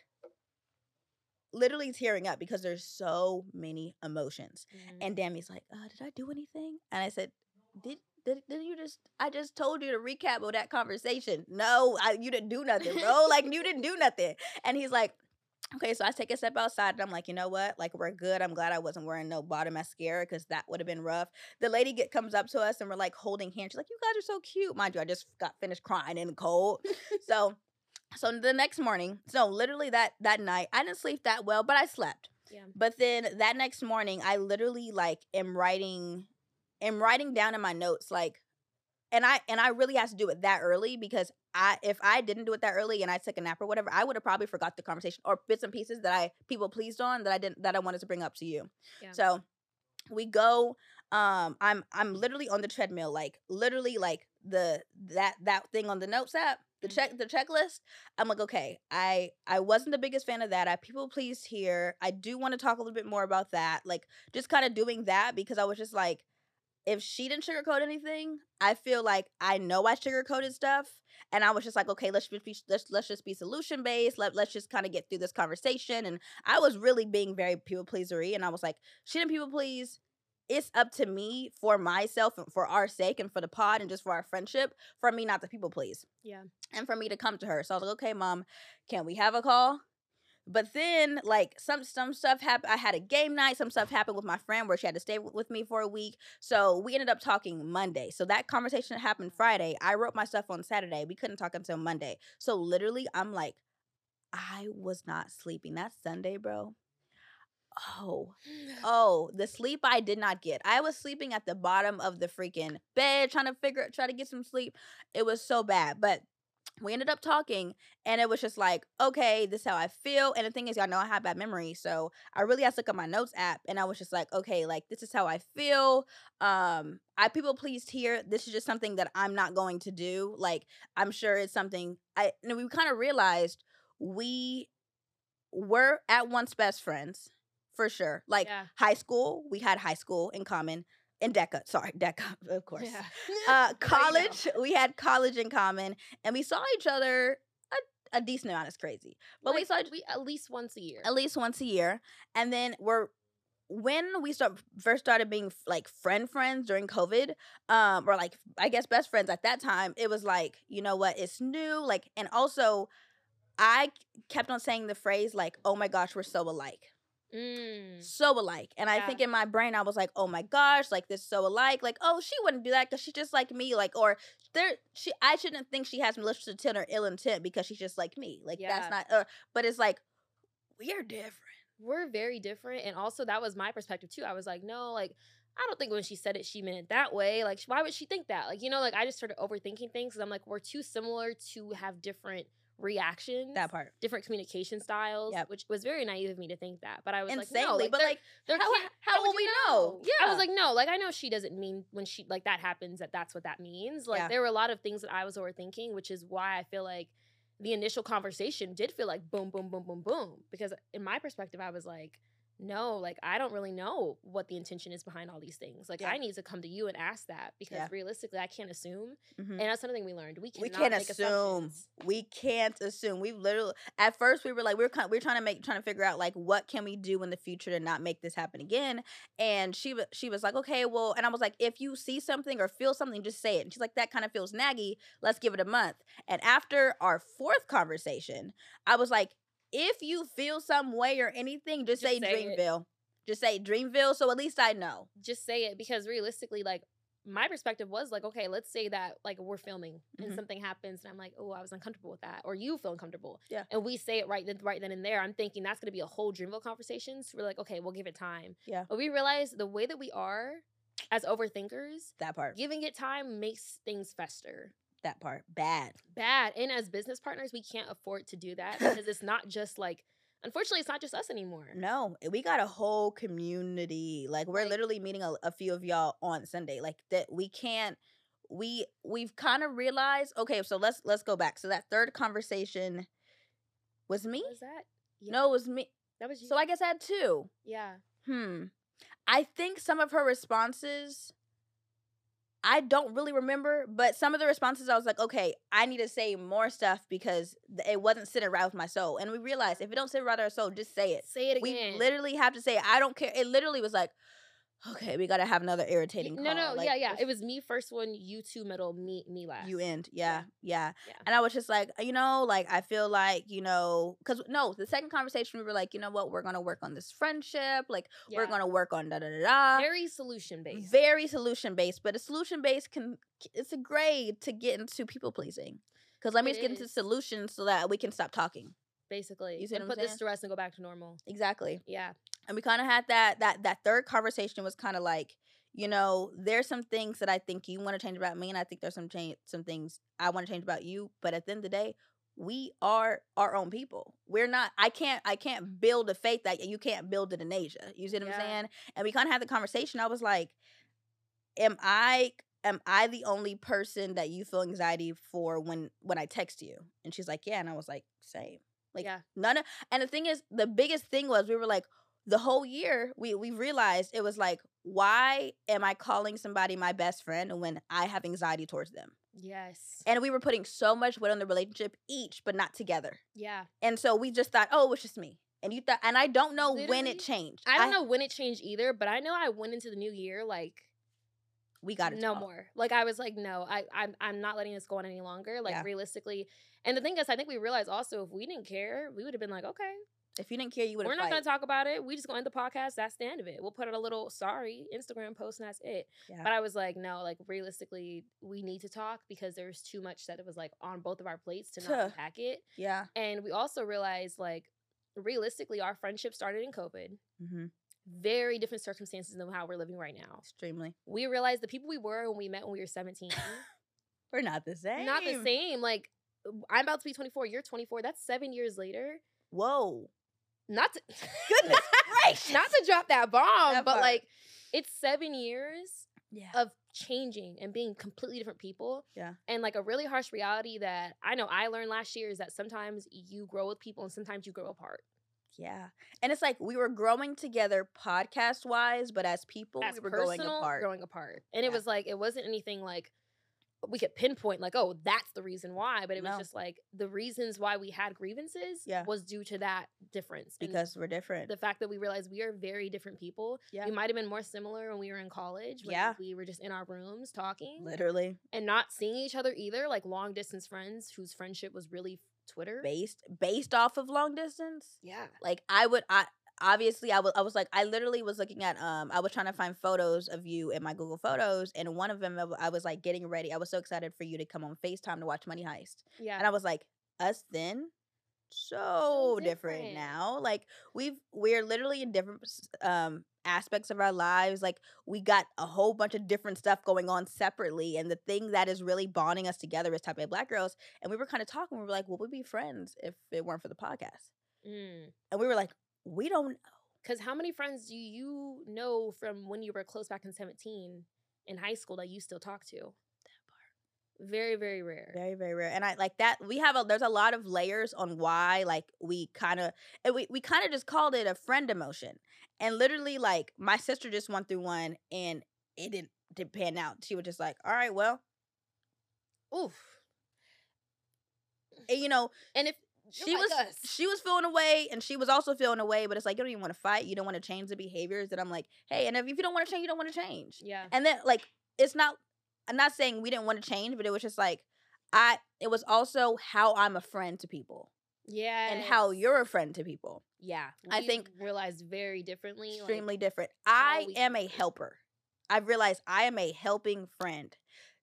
literally tearing up because there's so many emotions. Mm-hmm. And Dammy's like, uh, did I do anything? And I said, did did, did you just, I just told you to recap of that conversation. No, I, you didn't do nothing, bro. Like, you didn't do nothing. And he's like, okay, so I take a step outside, and I'm like, you know what? Like, we're good. I'm glad I wasn't wearing no bottom mascara because that would have been rough. The lady get comes up to us, and we're like holding hands. She's like, you guys are so cute. Mind you, I just got finished crying in the cold. so, so the next morning, so literally that that night, I didn't sleep that well, but I slept. Yeah. But then that next morning, I literally like am writing, am writing down in my notes like, and I and I really had to do it that early because I if I didn't do it that early and I took a nap or whatever, I would have probably forgot the conversation or bits and pieces that I people pleased on that I didn't that I wanted to bring up to you. Yeah. So we go. Um, I'm I'm literally on the treadmill, like literally like the that that thing on the notes app, the check the checklist. I'm like, okay, I I wasn't the biggest fan of that. I people pleased here. I do want to talk a little bit more about that, like just kind of doing that because I was just like, if she didn't sugarcoat anything, I feel like I know I sugarcoated stuff, and I was just like, okay, let's just be let's let's just be solution based. Let let's just kind of get through this conversation. And I was really being very people pleasery, and I was like, she didn't people please. It's up to me for myself and for our sake and for the pod and just for our friendship for me not to people please. Yeah, and for me to come to her. So I was like, okay, Mom, can we have a call? But then, like, some some stuff happened. I had a game night. Some stuff happened with my friend where she had to stay w- with me for a week. So we ended up talking Monday. So that conversation happened Friday. I wrote my stuff on Saturday. We couldn't talk until Monday. So literally, I'm like, I was not sleeping. That Sunday, bro. Oh, oh, the sleep I did not get. I was sleeping at the bottom of the freaking bed, trying to figure, try to get some sleep. It was so bad. But we ended up talking, and it was just like, okay, this is how I feel. And the thing is, y'all know I have bad memory, so I really had to look at my notes app, and I was just like, okay, like, this is how I feel. Um, I people pleased here. This is just something that I'm not going to do. Like, I'm sure it's something I, and we kind of realized we were at once best friends, for sure. Like, yeah. high school, we had high school in common. In DECA, sorry, DECA, of course. Yeah. Uh, college, we had college in common, and we saw each other a, a decent amount. It's crazy, but like, we saw each, we at least once a year. At least once a year, and then we're when we start first started being like friend friends during COVID, um, or like I guess best friends at that time. It was like, you know what, it's new, like, and also I kept on saying the phrase like, "Oh my gosh, we're so alike." Mm. So alike. And yeah. I think in my brain I was like, oh my gosh, like this so alike. Like, oh, she wouldn't do that because she's just like me. Like, or there she I shouldn't think she has malicious intent or ill intent because she's just like me. Like, yeah. that's not uh, but it's like, we're different. We're very different. And also that was my perspective too. I was like, no, like, I don't think when she said it, she meant it that way. Like, why would she think that? Like, you know, like I just started overthinking things because I'm like, we're too similar to have different reactions, That part. different communication styles, Yep. which was very naive of me to think that. But I was Insanely, like, no, like, but there- like, there how, can't- how, would will we you know? Yeah. I was like, no, like I know she doesn't mean when she like that happens that that's what that means. Like Yeah. there were a lot of things that I was overthinking, which is why I feel like the initial conversation did feel like boom, boom, boom, boom, boom. Because in my perspective, I was like, no, like I don't really know what the intention is behind all these things. Like Yeah. I need to come to you and ask that because Yeah. realistically, I can't assume. Mhm. And that's another thing we learned. We We cannot can't make assume. assumptions. We can't assume. We literally at first we were like we were kind we were trying to make trying to figure out like what can we do in the future to not make this happen again. And she was she was like, okay, well, and I was like, if you see something or feel something, just say it. And she's like, that kind of feels naggy. Let's give it a month. And after our fourth conversation, I was like, if you feel some way or anything, just, Just say, say it. Dreamville. Just say Dreamville, so at least I know. Just say it because realistically, like my perspective was like, okay, let's say that like we're filming and Mhm. something happens and I'm like, oh, I was uncomfortable with that, or you feel uncomfortable, Yeah. and we say it right then, right then and there. I'm thinking that's gonna be a whole Dreamville conversation. So we're like, okay, we'll give it time. Yeah. But we realize the way that we are as overthinkers, That part. giving it time makes things fester. That part. Bad. Bad. And as business partners, we can't afford to do that because it's not just like, unfortunately, it's not just us anymore. No, we got a whole community. Like we're Like- literally meeting a, a few of y'all on Sunday. Like that we can't we we've kind of realized, okay, so let's let's go back. So that third conversation was me? What was that? Yeah, No, it was me. that was you. So I guess I had two. yeah. Hmm. I think some of her responses I don't really remember, but some of the responses I was like, okay, I need to say more stuff because th- it wasn't sitting right with my soul. And we realized if it don't sit right with our soul, just say it. Say it We again. literally have to say it. I don't care. It literally was like, okay, we gotta have another Y- irritating No, call. no, Like, yeah, yeah. what's- It was me first one, you two middle, me, me last. You end, yeah, yeah, Yeah. And I was just like, you know, like I feel like, you know, because no, the second conversation we were like, you know what, we're gonna work on this friendship, like we're Yeah. gonna work on da da da da. Very solution based. Very solution based, but a solution based can it's a grade to get into people pleasing. Because let me It just get into is. solutions so that we can stop talking. Basically. You see and what I'm put this saying? to rest and go back to normal. Exactly. Yeah. And we kind of had that that that third conversation was kind of like, you know, there's some things that I think you want to change about me, and I think there's some change some things I want to change about you. But at the end of the day, we are our own people. We're not. I can't. I can't build a faith that you can't build it in Asia. You see what Yeah. I'm saying? And we kind of had the conversation. I was like, am I am I the only person that you feel anxiety for when when I text you? And she's like, yeah. And I was like, same. Like Yeah. none of. And the thing is, the biggest thing was we were like, the whole year we we realized it was like, why am I calling somebody my best friend when I have anxiety towards them? Yes. And we were putting so much weight on the relationship each, but not together. Yeah. And so we just thought, oh, it was just me. And you thought, and I don't know when Literally, it changed. I don't know when it changed either, but I know I went into the new year like We got it. no more. Like I was like, no, I I'm I'm not letting this go on any longer. Like Yeah. realistically. And the thing is, I think we realized also if we didn't care, we would have been like, okay, If you didn't care, you would have. we're not gonna talk about it. We just gonna end the podcast. That's the end of it. We'll put out a little sorry Instagram post and that's it. Yeah. But I was like, no, like realistically, we need to talk because there's too much that it was like on both of our plates to not Tuh. unpack it. Yeah. And we also realized like realistically, our friendship started in COVID. Mm-hmm. Very different circumstances than how we're living right now. Extremely. We realized the people we were when we met when we were seventeen, We're not the same. not the same. Like I'm about to be twenty-four. You're twenty-four. That's seven years later. Whoa. Not to Goodness gracious. not to drop that bomb, That but part. like it's seven years Yeah. of changing and being completely different people. Yeah. And like a really harsh reality that I know I learned last year is that sometimes you grow with people and sometimes you grow apart. Yeah. And it's like we were growing together podcast wise, but as people, As we were personal, growing apart. growing apart. And it Yeah. was like it wasn't anything like we could pinpoint like, oh, that's the reason why. But it was No. just like the reasons why we had grievances Yeah. was due to that difference. And Because we're different. the fact that we realized we are very different people. Yeah. We might have been more similar when we were in college. When Yeah. we were just in our rooms talking Literally and not seeing each other either, like long distance friends whose friendship was really Twitter. based based off of long distance. Yeah. Like I would I obviously I was I was like I literally was looking at um I was trying to find photos of you in my Google Photos, and one of them I w- I was like getting ready. I was so excited for you to come on FaceTime to watch Money Heist. Yeah. And I was like, us then so, So different. different. now. Like we've we're literally in different s- um aspects of our lives. Like, we got a whole bunch of different stuff going on separately. And the thing that is really bonding us together is Type A Black Girls. And we were kind of talking. We were like, well, we'd be friends if it weren't for the podcast. Mm. And we were like, we don't know. Because how many friends do you know from when you were close back in seventeen in high school that you still talk to? That part. Very, very rare. Very, very rare. And I like that. We have a, there's a lot of layers on why, like, we kind of, we, we kind of just called it a friend emotion. And literally, like, my sister just went through one and it didn't, didn't pan out. She was just like, all right, well, oof. And, you know, and if, She like was us. she was feeling away, and she was also feeling away, but it's like, you don't even want to fight. You don't want to change the behaviors. That I'm like, hey, and if you don't want to change, you don't want to change. Yeah. And then, like, it's not, I'm not saying we didn't want to change, but it was just like, I, it was also how I'm a friend to people. Yeah. And how you're a friend to people. Yeah. I We think realized very differently. Extremely like, different. I we am a helper. I've realized I am a helping friend.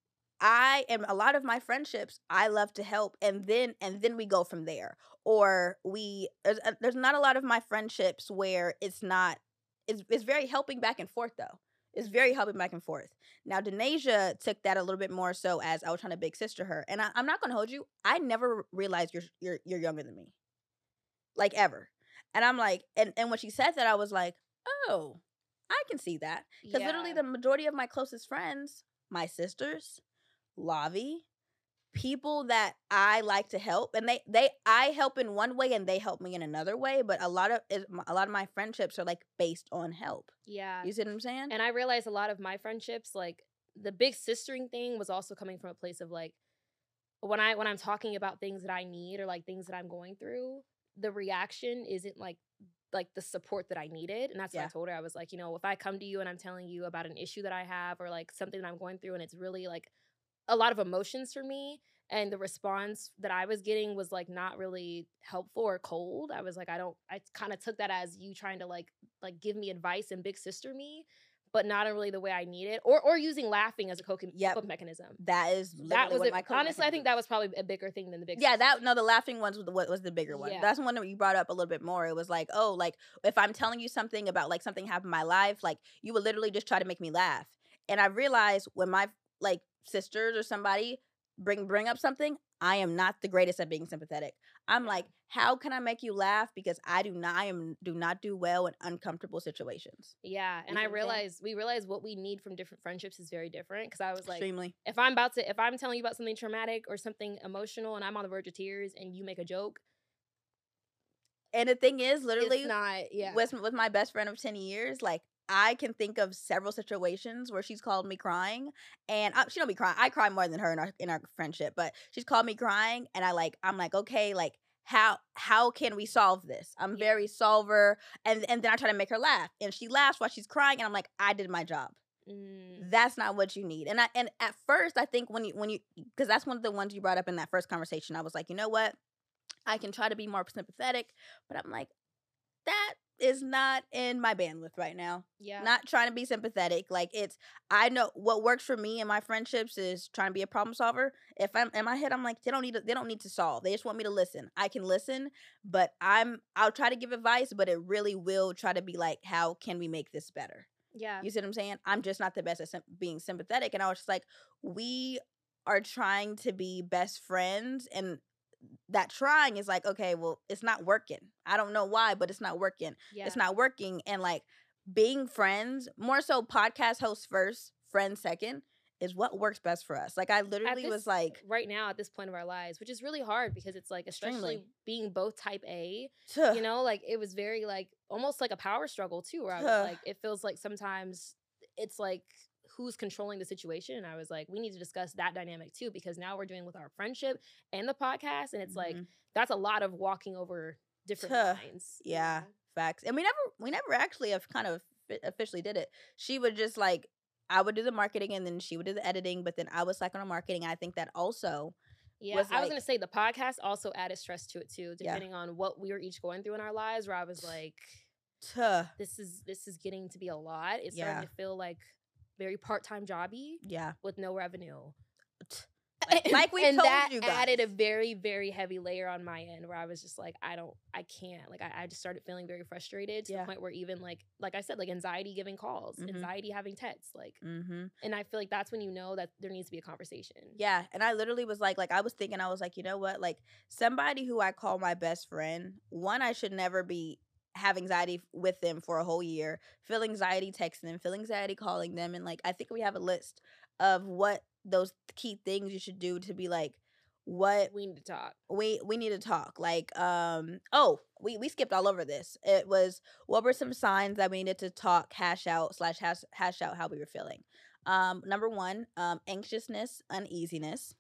I am a lot of my friendships, I love to help, and then and then we go from there. Or we there's a, there's not a lot of my friendships where it's not it's it's very helping back and forth though. It's very helping back and forth. Now, Denasia took that a little bit more so as I was trying to big sister her, and I, I'm not gonna hold you. I never realized you're you're you're younger than me, like ever. And I'm like, and and when she said that, I was like, oh, I can see that because yeah. literally the majority of my closest friends, my sisters, Lavi, people that I like to help, and they they I help in one way and they help me in another way, but a lot of a lot of my friendships are like based on help. Yeah. You see what I'm saying? And I realized a lot of my friendships, like the big sistering thing was also coming from a place of like when I when I'm talking about things that I need or like things that I'm going through, the reaction isn't like like the support that I needed. And that's Yeah. what I told her. I was like, you know, if I come to you and I'm telling you about an issue that I have or like something that I'm going through and it's really like a lot of emotions for me, and the response that I was getting was like not really helpful or cold. I was like, I don't, I kind of took that as you trying to like, like give me advice and big sister me, but not in really the way I need it, or or using laughing as a coping Yep. coping mechanism. That is That was what it. my coping Honestly, I think mechanism that was probably a bigger thing than the big. Yeah, sister that thing. no, the laughing ones was the, was the bigger one. Yeah. That's the one that you brought up a little bit more. It was like, oh, like if I'm telling you something about like something happened in my life, like you would literally just try to make me laugh. And I realized when my like sisters or somebody bring bring up something, I am not the greatest at being sympathetic. I'm like, how can I make you laugh? Because I do not I am do not do well in uncomfortable situations. Yeah, and You I see what I'm saying? realized we realized what we need from different friendships is very different. Because I was like, Extremely. if I'm about to, if I'm telling you about something traumatic or something emotional, and I'm on the verge of tears, and you make a joke, And the thing is, literally, it's not. Yeah, with with my best friend of ten years, like I can think of several situations where she's called me crying, and I, she don't be crying. I cry more than her in our in our friendship, but she's called me crying, and I like I'm like, okay, like how how can we solve this? I'm Yeah. very solver, and and then I try to make her laugh, and she laughs while she's crying, and I'm like, I did my job. Mm, That's not what you need. And I and at first I think when you when you because that's one of the ones you brought up in that first conversation, I was like, you know what? I can try to be more sympathetic, but I'm like, that is not in my bandwidth right now. yeah, Not trying to be sympathetic. Like it's I know what works for me and my friendships is trying to be a problem solver. If I'm in my head, I'm like, they don't need to, they don't need to solve. They just want me to listen. I can listen, but I'm I'll try to give advice, but it really will try to be like, how can we make this better? yeah, You see what I'm saying? I'm just not the best at sim- being sympathetic. And I was just like, we are trying to be best friends. And that trying is like, okay, well, it's not working. I don't know why, but it's not working. yeah. It's not working. And like being friends, more so podcast hosts first, friends second, is what works best for us. Like I At literally this- was like, right now at this point of our lives, which is really hard because it's like, especially Extremely. being both type A, "Tuh." you know, like it was very like almost like a power struggle too, where I was Huh. like, it feels like sometimes it's like who's controlling the situation. And I was like, we need to discuss that dynamic too, because now we're doing with our friendship and the podcast. And it's like, Mhm. that's a lot of walking over different Tuh. lines. you Yeah. know? Facts. And we never we never actually have kind of fi- officially did it. She would just like I would do the marketing and then she would do the editing, but then I was like on the marketing. I think that also Yeah, was I was like- gonna say the podcast also added stress to it too, Yeah. depending on what we were each going through in our lives. Where I was like, tuh, this is this is getting to be a lot. It's Yeah. starting to feel like very part time jobby yeah. with no revenue. Like, like we and told that you guys. added a very, very heavy layer on my end where I was just like, I don't, I can't. Like, I, I just started feeling very frustrated to Yeah. the point where even like, like I said, like anxiety giving calls, Mhm. anxiety having texts, like, Mm-hmm. and I feel like that's when you know that there needs to be a conversation. Yeah, and I literally was like, like I was thinking, I was like, you know what, like somebody who I call my best friend, one, I should never be have anxiety with them for a whole year, feel anxiety texting them, feel anxiety calling them, and like I think we have a list of what those key things you should do to be like, what We need to talk. we we need to talk. Like, um, oh, we we skipped all over this. It was what were some signs that we needed to talk, hash out slash hash hash out how we were feeling. Um, number one, um, anxiousness, uneasiness.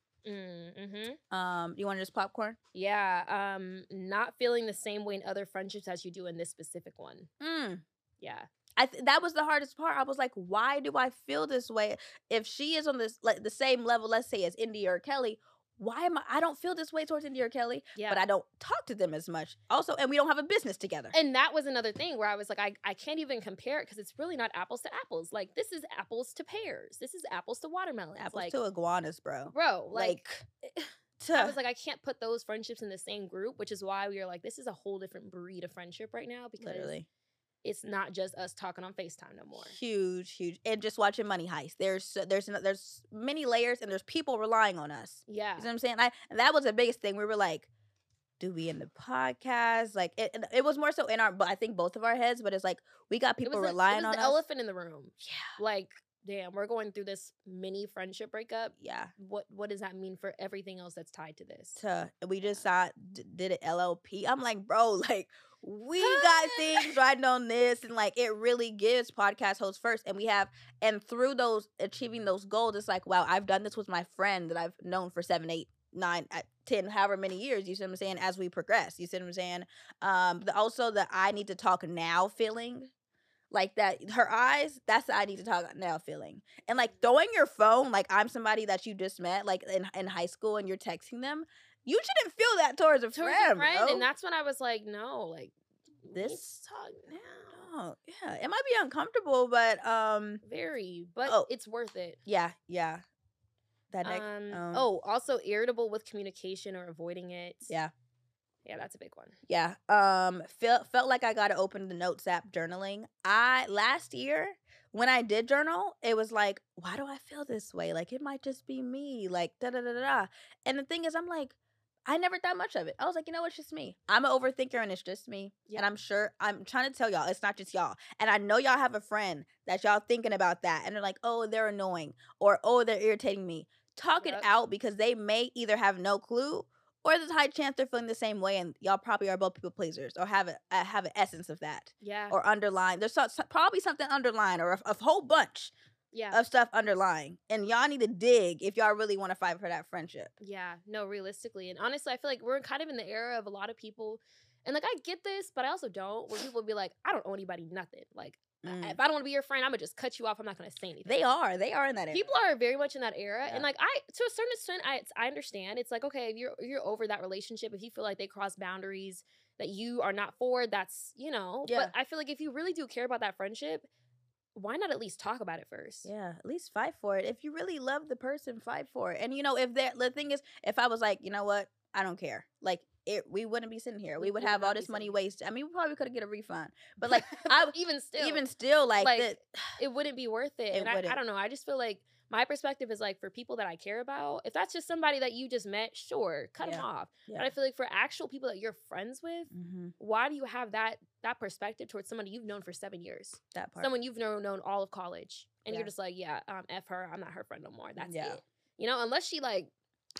Mm-hmm. Um, you want to just popcorn? Yeah. Um, not feeling the same way in other friendships as you do in this specific one. Mm. Yeah. I th- that was the hardest part. I was like, why do I feel this way? If she is on this like the same level, let's say as India or Kelly, why am I? I don't feel this way towards India or Kelly, Yeah. but I don't talk to them as much. Also, and we don't have a business together. And that was another thing where I was like, I, I can't even compare it because it's really not apples to apples. Like, this is apples to pears. This is apples to watermelons. Apples like, to iguanas, bro. bro, like, Like, I was like, I can't put those friendships in the same group, which is why we were like, this is a whole different breed of friendship right now because literally. it's not just us talking on FaceTime no more. Huge, huge, and just watching Money Heist. There's there's there's many layers, and there's people relying on us. Yeah. You know what I'm saying? I and that was the biggest thing. We were like, do we end the podcast? Like it, it was more so in our, but I think both of our heads. But it's like we got people it was the, relying it was on the us. elephant in the room. Yeah, Like, damn, we're going through this mini friendship breakup. yeah. What what does that mean for everything else that's tied to this? To we just saw d- did it L L P. I'm like, bro, like we got things riding on this, and like it really gives podcast hosts first, and we have, and through those achieving those goals, it's like, wow, I've done this with my friend that I've known for seven, eight, nine, uh, ten, however many years. You see what I'm saying? As we progress, you see what I'm saying? Um, the, also the I need to talk now feeling. Like that, her eyes, that's the I need to talk now feeling. And like throwing your phone, like I'm somebody that you just met, like in, in high school, and you're texting them, you shouldn't feel that towards a Towards friend, a friend, bro. and that's when I was like, no, like we need This- to talk now. Oh, yeah, it might be uncomfortable, but um, Very, but Oh. it's worth it. yeah, yeah. That next, Um, um, oh, also irritable with communication or avoiding it. yeah, Yeah, that's a big one. yeah. Um, felt felt like I got to open the notes app journaling. I last year when I did journal, it was like, why do I feel this way? Like it might just be me. Like da da da da. da. And the thing is, I'm like, I never thought much of it. I was like, you know what? It's just me. I'm an overthinker, and it's just me. Yeah. And I'm sure I'm trying to tell y'all, it's not just y'all. And I know y'all have a friend that y'all thinking about that, and they're like, oh, they're annoying, or oh, they're irritating me. Talk it Yep. out, because they may either have no clue, or there's a high chance they're feeling the same way, and y'all probably are both people pleasers, or have a uh, have an essence of that, Yeah. or underlying. There's so, so- probably something underlying, or a, a whole bunch yeah. of stuff underlying, and y'all need to dig if y'all really want to fight for that friendship. Yeah. No, realistically. And honestly, I feel like we're kind of in the era of a lot of people. And like, I get this, but I also don't. Where people be like, I don't owe anybody nothing. Like, I- Mm. if I don't want to be your friend, I'm going to just cut you off. I'm not going to say anything. They are, they are in that area. People are very much in that era, Yeah. and like I, to a certain extent, I I understand. It's like, okay, if you're you're over that relationship, if you feel like they cross boundaries that you are not for, that's you know. Yeah. But I feel like if you really do care about that friendship, why not at least talk about it first? Yeah, at least fight for it. If you really love the person, fight for it. And you know, if that the thing is, if I was like, you know what, I don't care. Like it, we wouldn't be sitting here. We, We would would have all not be this money sitting wasted. I mean, we probably could have get a refund. But like, I even still, even still, like, like, the, it wouldn't be worth it. It and I, I wouldn't. don't know. I just feel like my perspective is like for people that I care about, if that's just somebody that you just met, sure, cut them Yeah. off. yeah. But I feel like for actual people that you're friends with, mm-hmm, why do you have that that perspective towards somebody you've known for seven years? that part. Someone you've known known all of college, and Yeah. you're just like, yeah, um, f her, I'm not her friend no more. That's Yeah. it. You know, unless she like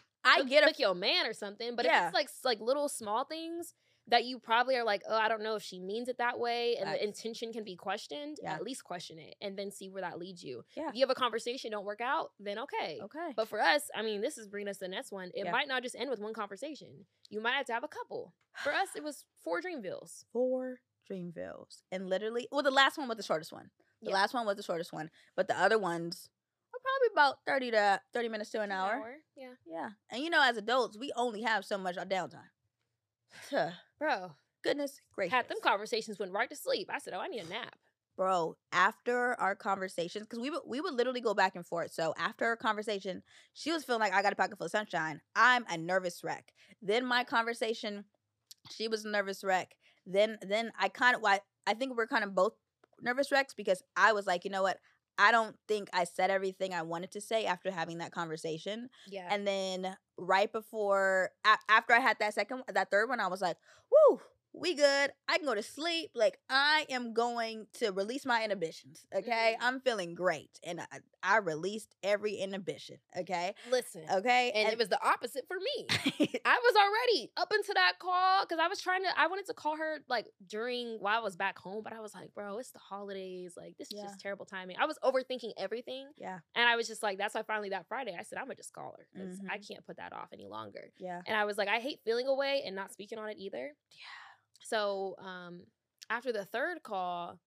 I took, get a took your man or something. But Yeah. if it's like s- like little small things that you probably are like, oh, I don't know if she means it that way, and Facts. the intention can be questioned. Yeah. At least question it, and then see where that leads you. Yeah. If you have a conversation, don't work out, then okay. okay. But for us, I mean, this is bringing us to the next one. It Yeah. might not just end with one conversation. You might have to have a couple. For us, it was four Dreamvilles. Four Dreamvilles, and literally, well, the last one was the shortest one. The Yeah. last one was the shortest one, but the other ones were probably about thirty to thirty minutes to an hour. Yeah. Yeah, and you know, as adults, we only have so much downtime. Huh. Bro, Goodness gracious. had them conversations, went right to sleep. I said, oh, I need a nap. bro, after our conversations, because we would we would literally go back and forth. So after our conversation, she was feeling like I got a pocket full of sunshine. I'm a nervous wreck. Then my conversation, she was a nervous wreck. Then then I kind of I, I think we're kind of both nervous wrecks because I was like, you know what? I don't think I said everything I wanted to say after having that conversation. Yeah. And then right before, a- after I had that second, that third one, I was like, woo, we good. I can go to sleep. Like, I am going to release my inhibitions. Okay. Mhm. I'm feeling great. And I, I released every inhibition. Okay. Listen. Okay. And, it was the opposite for me. I was already up into that call because I was trying to, I wanted to call her like during, while I was back home, but I was like, bro, it's the holidays. Like, this is Yeah. just terrible timing. I was overthinking everything. yeah. And I was just like, that's why finally that Friday, I said, I'm going to just call her because Mhm. I can't put that off any longer. Yeah. And I was like, I hate feeling away and not speaking on it either. Yeah. So um, after the third call,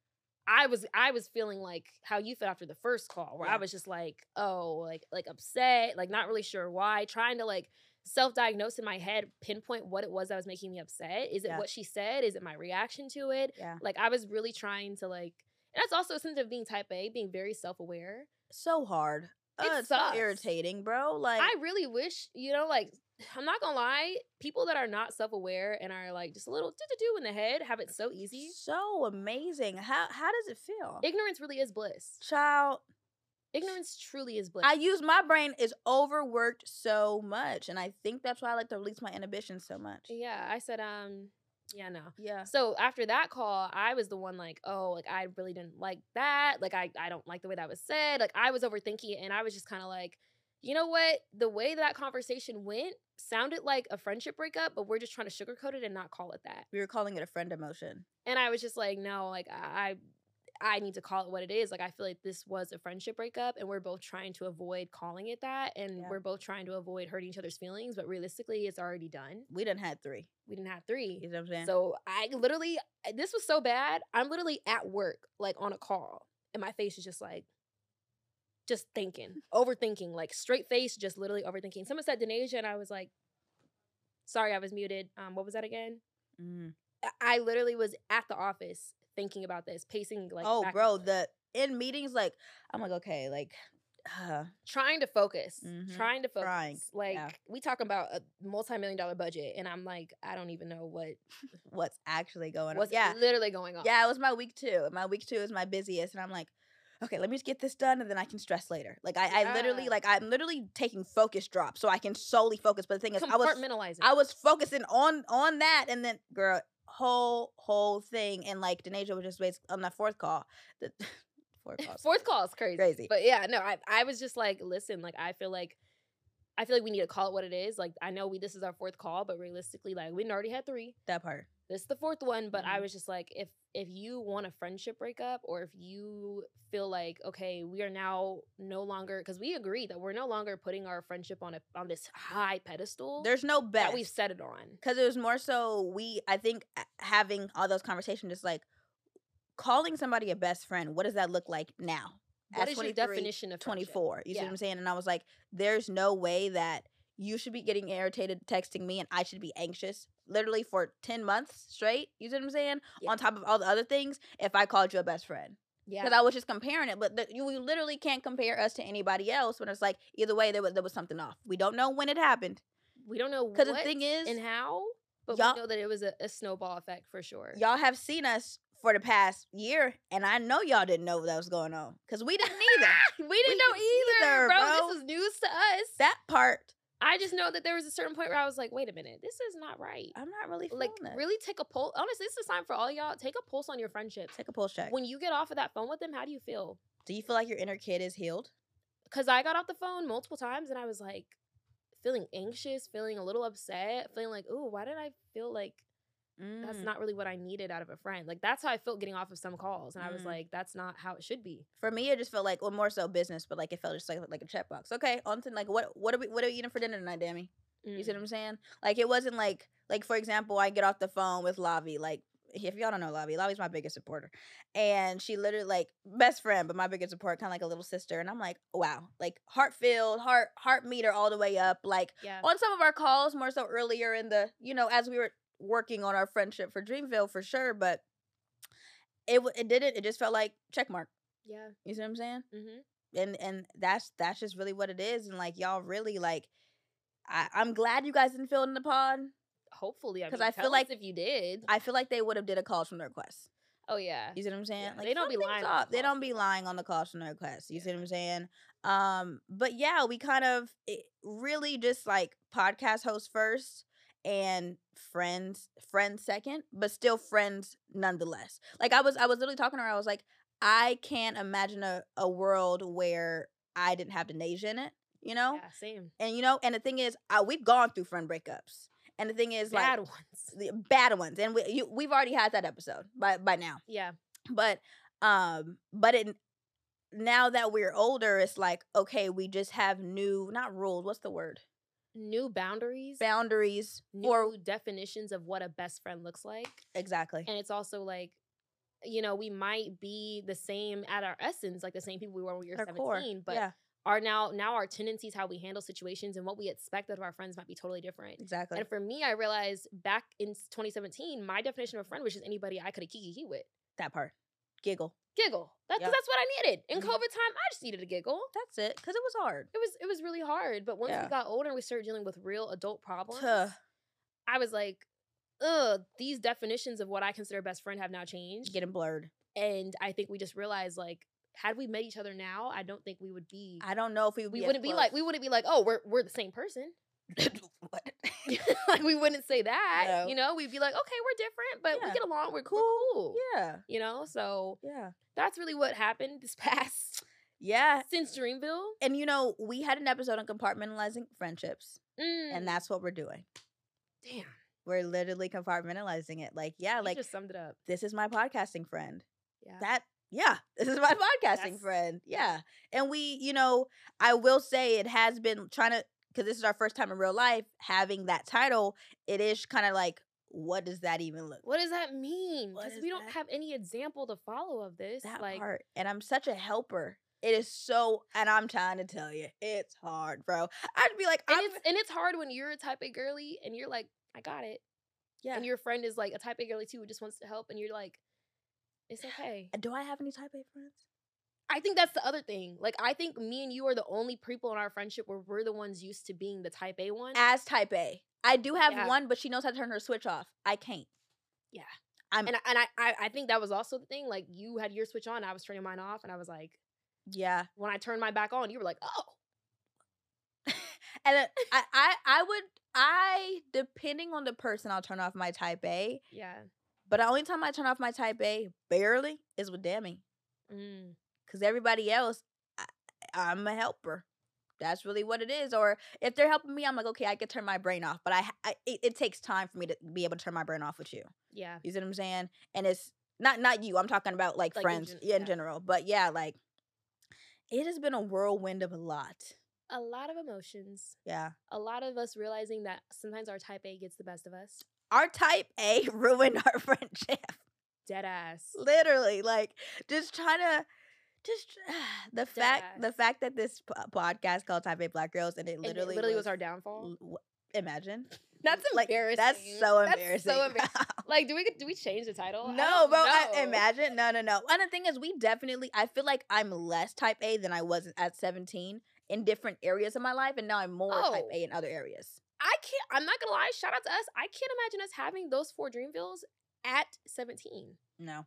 I was I was feeling like how you felt after the first call, where Yeah. I was just like, oh, like like upset, like not really sure why, trying to like self-diagnose in my head, pinpoint what it was that was making me upset. Is it Yeah. what she said? Is it my reaction to it? Yeah. Like I was really trying to like, and that's also a sense of being type A, being very self-aware. So hard. It Uh, it's so sucks. irritating, bro. Like, I really wish, you know, like, I'm not gonna lie, people that are not self-aware and are like just a little do-do-do in the head have it so easy. so amazing. How how does it feel? Ignorance really is bliss. Child, Ignorance truly is bliss. I use my brain is overworked so much, and I think that's why I like to release my inhibitions so much. Yeah, I said, um, yeah, no. Yeah. So after that call, I was the one like, oh, like I really didn't like that. Like I, I don't like the way that was said. Like I was overthinking it, and I was just kind of like, you know what? The way that conversation went sounded like a friendship breakup, but we're just trying to sugarcoat it and not call it that. We were calling it a friend emotion. And I was just like, no, like I, I need to call it what it is. Like I feel like this was a friendship breakup, and we're both trying to avoid calling it that, and Yeah. we're both trying to avoid hurting each other's feelings. But realistically, it's already done. We done had three. We didn't have three. You know what I'm saying? So I literally, this was so bad. I'm literally at work, like on a call, and my face is just like, just thinking, overthinking, like straight face, just literally overthinking. Someone said Denasia, and I was like, sorry, I was muted. Um, what was that again? Mhm. I- I literally was at the office thinking about this, pacing like, oh, back and bro, forth, the in meetings, like I'm like, okay, like, uh, trying to focus, Mhm. trying to focus. Trying, Like yeah. we talking about a multi-million dollar budget, and I'm like, I don't even know what what's actually going what's on? Yeah, literally going on. yeah. It was my week two. My week two is my busiest, and I'm like, okay, let me just get this done, and then I can stress later. Like I, I literally, Yeah. like I'm literally taking focus drops so I can solely focus. But the thing is, I was Compartmentalizing. I was focusing on on that, and then girl, whole whole thing, and like Denasia was just basically on that fourth call. The fourth call, Fourth call is crazy. Crazy. But yeah, no, I I was just like, listen, like I feel like I feel like we need to call it what it is. Like I know we this is our fourth call, but realistically, like we already had three. that part. This is the fourth one, but I Mhm. was just like, if if you want a friendship breakup, or if you feel like, okay, we are now no longer, because we agree that we're no longer putting our friendship on a on this high pedestal There's no best. that we've set it on. Because it was more so we, I think, a- having all those conversations, just like calling somebody a best friend. What does that look like now? What At is your twenty-three, definition of friendship? twenty-four. You see Yeah. what I'm saying? And I was like, there's no way that you should be getting irritated texting me and I should be anxious literally for ten months straight. You see what I'm saying? Yeah. On top of all the other things, if I called you a best friend. Yeah. Because I was just comparing it, but the, you, you literally can't compare us to anybody else when it's like either way there was there was something off. We don't know when it happened. We don't know Because what the thing is, and how, but y'all- we know that it was a, a snowball effect for sure. y'all have seen us for the past year, and I know y'all didn't know that was going on because we didn't either. we didn't know didn't either, either, bro. bro. This is news to us. That part, I just know that there was a certain point where I was like, wait a minute, this is not right. I'm not really feeling Like, this. really take a pulse. Honestly, this is a sign for all y'all. Take a pulse on your friendships. Take a pulse check. When you get off of that phone with them, how do you feel? Do you feel like your inner kid is healed? Because I got off the phone multiple times and I was like feeling anxious, feeling a little upset, feeling like, ooh, why did I feel like that's Mm. not really what I needed out of a friend? Like, that's how I felt getting off of some calls. And I was Mm. like, that's not how it should be. For me, it just felt like, well, more so business, but like it felt just like like a checkbox. Okay, on to like what what are we what are we eating for dinner tonight, Dammy? You see Mm. what I'm saying? Like it wasn't like like for example, I get off the phone with Lavi. Like if y'all don't know Lavi, Lavi's my biggest supporter, and she literally like best friend, but my biggest support, kind of like a little sister. And I'm like, wow, like heart filled, heart heart meter all the way up. Like Yeah. on some of our calls, more so earlier in the you know as we were working on our friendship for Dreamville for sure, but it w- it didn't. It just felt like check mark. Yeah. You see what I'm saying? Mm-hmm. And and that's that's just really what it is. And like y'all really like, I I'm glad you guys didn't fill in the pod Hopefully, I because mean, I tell feel like us if you did. I feel like they would have did a calls from the request. Oh yeah. You see what I'm saying? Yeah, Like they don't be something's lying. up. They don't be lying on the calls from the request. You see what I'm saying? Um, but yeah, we kind of it really just like podcast host first and friends friends second, but still friends nonetheless. Like I was I was literally talking to her. I was like, I can't imagine a, a world where I didn't have Denasia in it, you know? Yeah, same. And you know, and the thing is, uh, we've gone through friend breakups. And the thing is, Bad like, ones. the bad ones, and we you, we've already had that episode by by now. Yeah. But um, but it now that we're older, it's like okay, we just have new not rules. What's the word? New boundaries. Boundaries New for definitions of what a best friend looks like. exactly. And it's also like, you know, we might be the same at our essence, like the same people we were when we were Our seventeen, core, but yeah, our now now our tendencies, how we handle situations, and what we expect out of our friends might be totally different. exactly. And for me, I realized back in twenty seventeen, my definition of a friend was just anybody I could kiki with. That part, giggle. Giggle. That's Yep. that's what I needed. In Mhm. COVID time, I just needed a giggle. That's it, because it was hard. It was it was really hard. But once Yeah. we got older and we started dealing with real adult problems, Tuh. I was like, ugh, these definitions of what I consider a best friend have now changed. Getting blurred. And I think we just realized, like, had we met each other now, I don't think we would be. I don't know if we would we be as wouldn't be close. like we wouldn't be like, oh, we're we're the same person. What? Like we wouldn't say that. No. You know, we'd be like, okay, we're different, but we Yeah. get along. We're Cool. cool. cool. Yeah, You know, so yeah, that's really what happened this past yeah. since Dreamville. And you know, we had an episode on compartmentalizing friendships, Mm, and that's what we're doing. damn. We're literally compartmentalizing it. Like, yeah, You like just summed it up. this is my podcasting friend. Yeah. That, yeah, this is my podcasting That's- friend. Yeah. And we, you know, I will say it has been trying to, because this is our first time in real life having that title. It is kind of like, what does that even look What does that mean? What Because is we don't that? have any example to follow of this. that like, part? And I'm such a helper. It is so, and I'm trying to tell you, it's hard, bro. I'd be like, and I'm, it's and it's hard when you're a type A girly and you're like, I got it. yeah. And your friend is like a type A girly too who just wants to help, and you're like, it's okay. Do I have any type A friends? I think that's the other thing. Like, I think me and you are the only people in our friendship where we're the ones used to being the type A one. As type A, I do have Yeah. one, but she knows how to turn her switch off. I can't. Yeah. I'm, And I, and I, I I think that was also the thing. Like, you had your switch on, I was turning mine off, and I was like, yeah. when I turned mine back on, you were like, oh, And then I, I, I would, I, depending on the person, I'll turn off my type A. yeah. But the only time I turn off my type A, barely, is with Demi. Mm. Because everybody else, I, I'm a helper. That's really what it is. Or if they're helping me, I'm like, okay, I could turn my brain off. But I, I it, it takes time for me to be able to turn my brain off with you. Yeah. You see what I'm saying? And it's not not you. I'm talking about like, Like, in friends, gen- yeah, in yeah. general. But yeah, like it has been a whirlwind of a lot. A lot of emotions. Yeah. A lot of us realizing that sometimes our type A gets the best of us. Our type A ruined our friendship. Dead ass. Literally, like just trying to just the fact Deadass. the fact that this p- podcast called Type A Black Girls and it And literally it literally was, our downfall. l- w- imagine. That's Like, embarrassing. that's so That's embarrassing. so embarrassing. Like, do we do we change the title? I No, don't bro. I, know. imagine. No, no, no. And the thing is, we definitely. I feel like I'm less Type A than I was at seventeen in different areas of my life, and now I'm more Type Oh. A in other areas. I can't. I'm not gonna lie. Shout out to us. I can't imagine us having those four Dreamvilles at seventeen. No,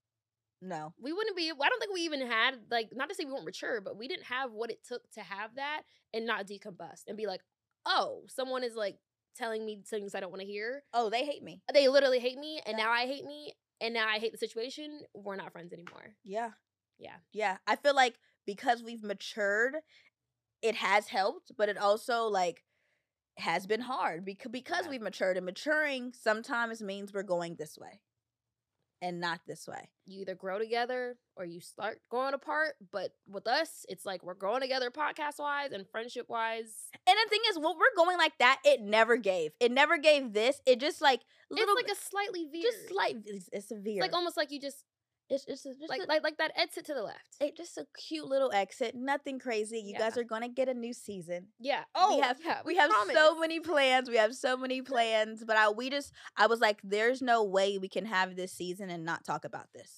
no. We wouldn't be. I don't think we even had like. Not to say we weren't mature, but we didn't have what it took to have that and not decombust and be like, oh, someone is like telling me things I don't want to hear. Oh, they hate me. They literally hate me, and Yeah. now I hate me, and now I hate the situation. We're not friends anymore. Yeah. Yeah. Yeah. I feel like because we've matured, it has helped, but it also like has been hard because because Yeah. we've matured and maturing sometimes means we're going this way and not this way. You either grow together or you start growing apart. But with us, it's like we're growing together podcast wise and friendship wise. And the thing is, when we're going like that, it never gave. It never gave this. It just like little It's like a slightly veer. just slight. It's, it's a veer. It's like almost like you just it's it's a, just like a, like like that exit to the left. it, just a cute little exit. Nothing crazy. You guys Yeah. are gonna get a new season. Yeah. Oh, we have yeah, we, have promise. so many plans. We have so many plans. But I we just I was like, there's no way we can have this season and not talk about this.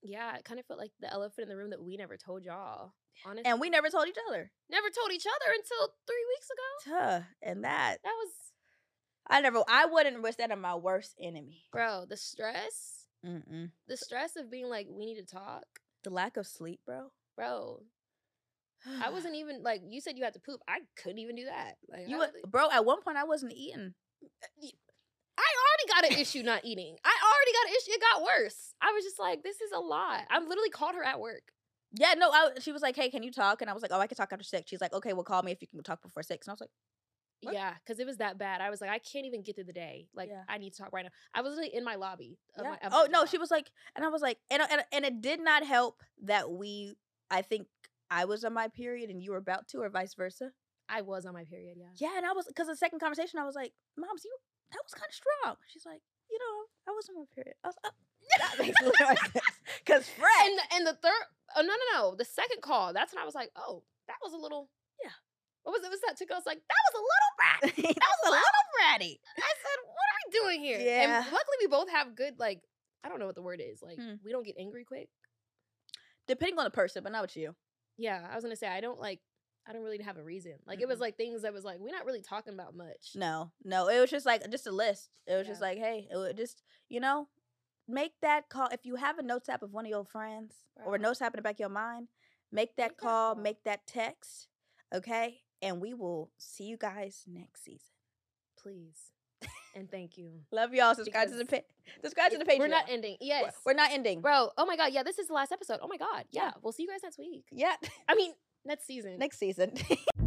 Yeah, it kind of felt like the elephant in the room that we never told y'all. Honestly. And we never told each other. Never told each other until three weeks ago. Tuh, and that. That was... I never, I wouldn't wish that on my worst enemy. Bro, the stress. Mm-mm. The stress of being like, we need to talk. The lack of sleep, bro. Bro. I wasn't even, like, you said you had to poop. I couldn't even do that. Like, You, I, wa- bro, at one point I wasn't eating. I already got an issue not eating. I already got an issue. It got worse. I was just like, this is a lot. I literally called her at work. Yeah, no, I, she was like, hey, can you talk? And I was like, oh, I can talk after six. She's like, okay, well, call me if you can talk before six. And I was like, what? Yeah, because it was that bad. I was like, I can't even get through the day. Like, Yeah. I need to talk right now. I was literally in my lobby. Of Yeah. my, of Oh, my no, job. she was like, and I was like, and, and, and it did not help that we, I think I was on my period and you were about to, or vice versa. I was on my period, yeah. Yeah, and I was, because the second conversation, I was like, Moms, you, that was kind of strong. She's like, you know, I was on my period. I was like, oh, that makes a little more sense. Because Fred. And, and the third, oh, no, no, no. The second call, that's when I was like, oh, that was a little, Yeah. What was it? Was that chick? I was like, that was a little brat. that was a little bratty. I said, what are we doing here? Yeah. And luckily we both have good, like, I don't know what the word is. Like, Hmm. we don't get angry quick. Depending on the person, but not with you. Yeah, I was gonna say I don't like I don't really have a reason. Like it was like things that was like we're not really talking about much. No, no. It was just like just a list. It was just Yeah. like, hey, it would just, you know, make that call. If you have a notes app of one of your friends or a Bro. notes app in the back of your mind, make that Make that call, call. make that text, okay? And we will see you guys next season. Please. And thank you. Love y'all. Subscribe to the Because pa- subscribe to the Patreon. We're not ending. Yes. We're, we're not ending. Bro, oh my god, yeah, this is the last episode. Oh my god. Yeah. Yeah. We'll see you guys next week. Yeah. I mean, next season. Next season.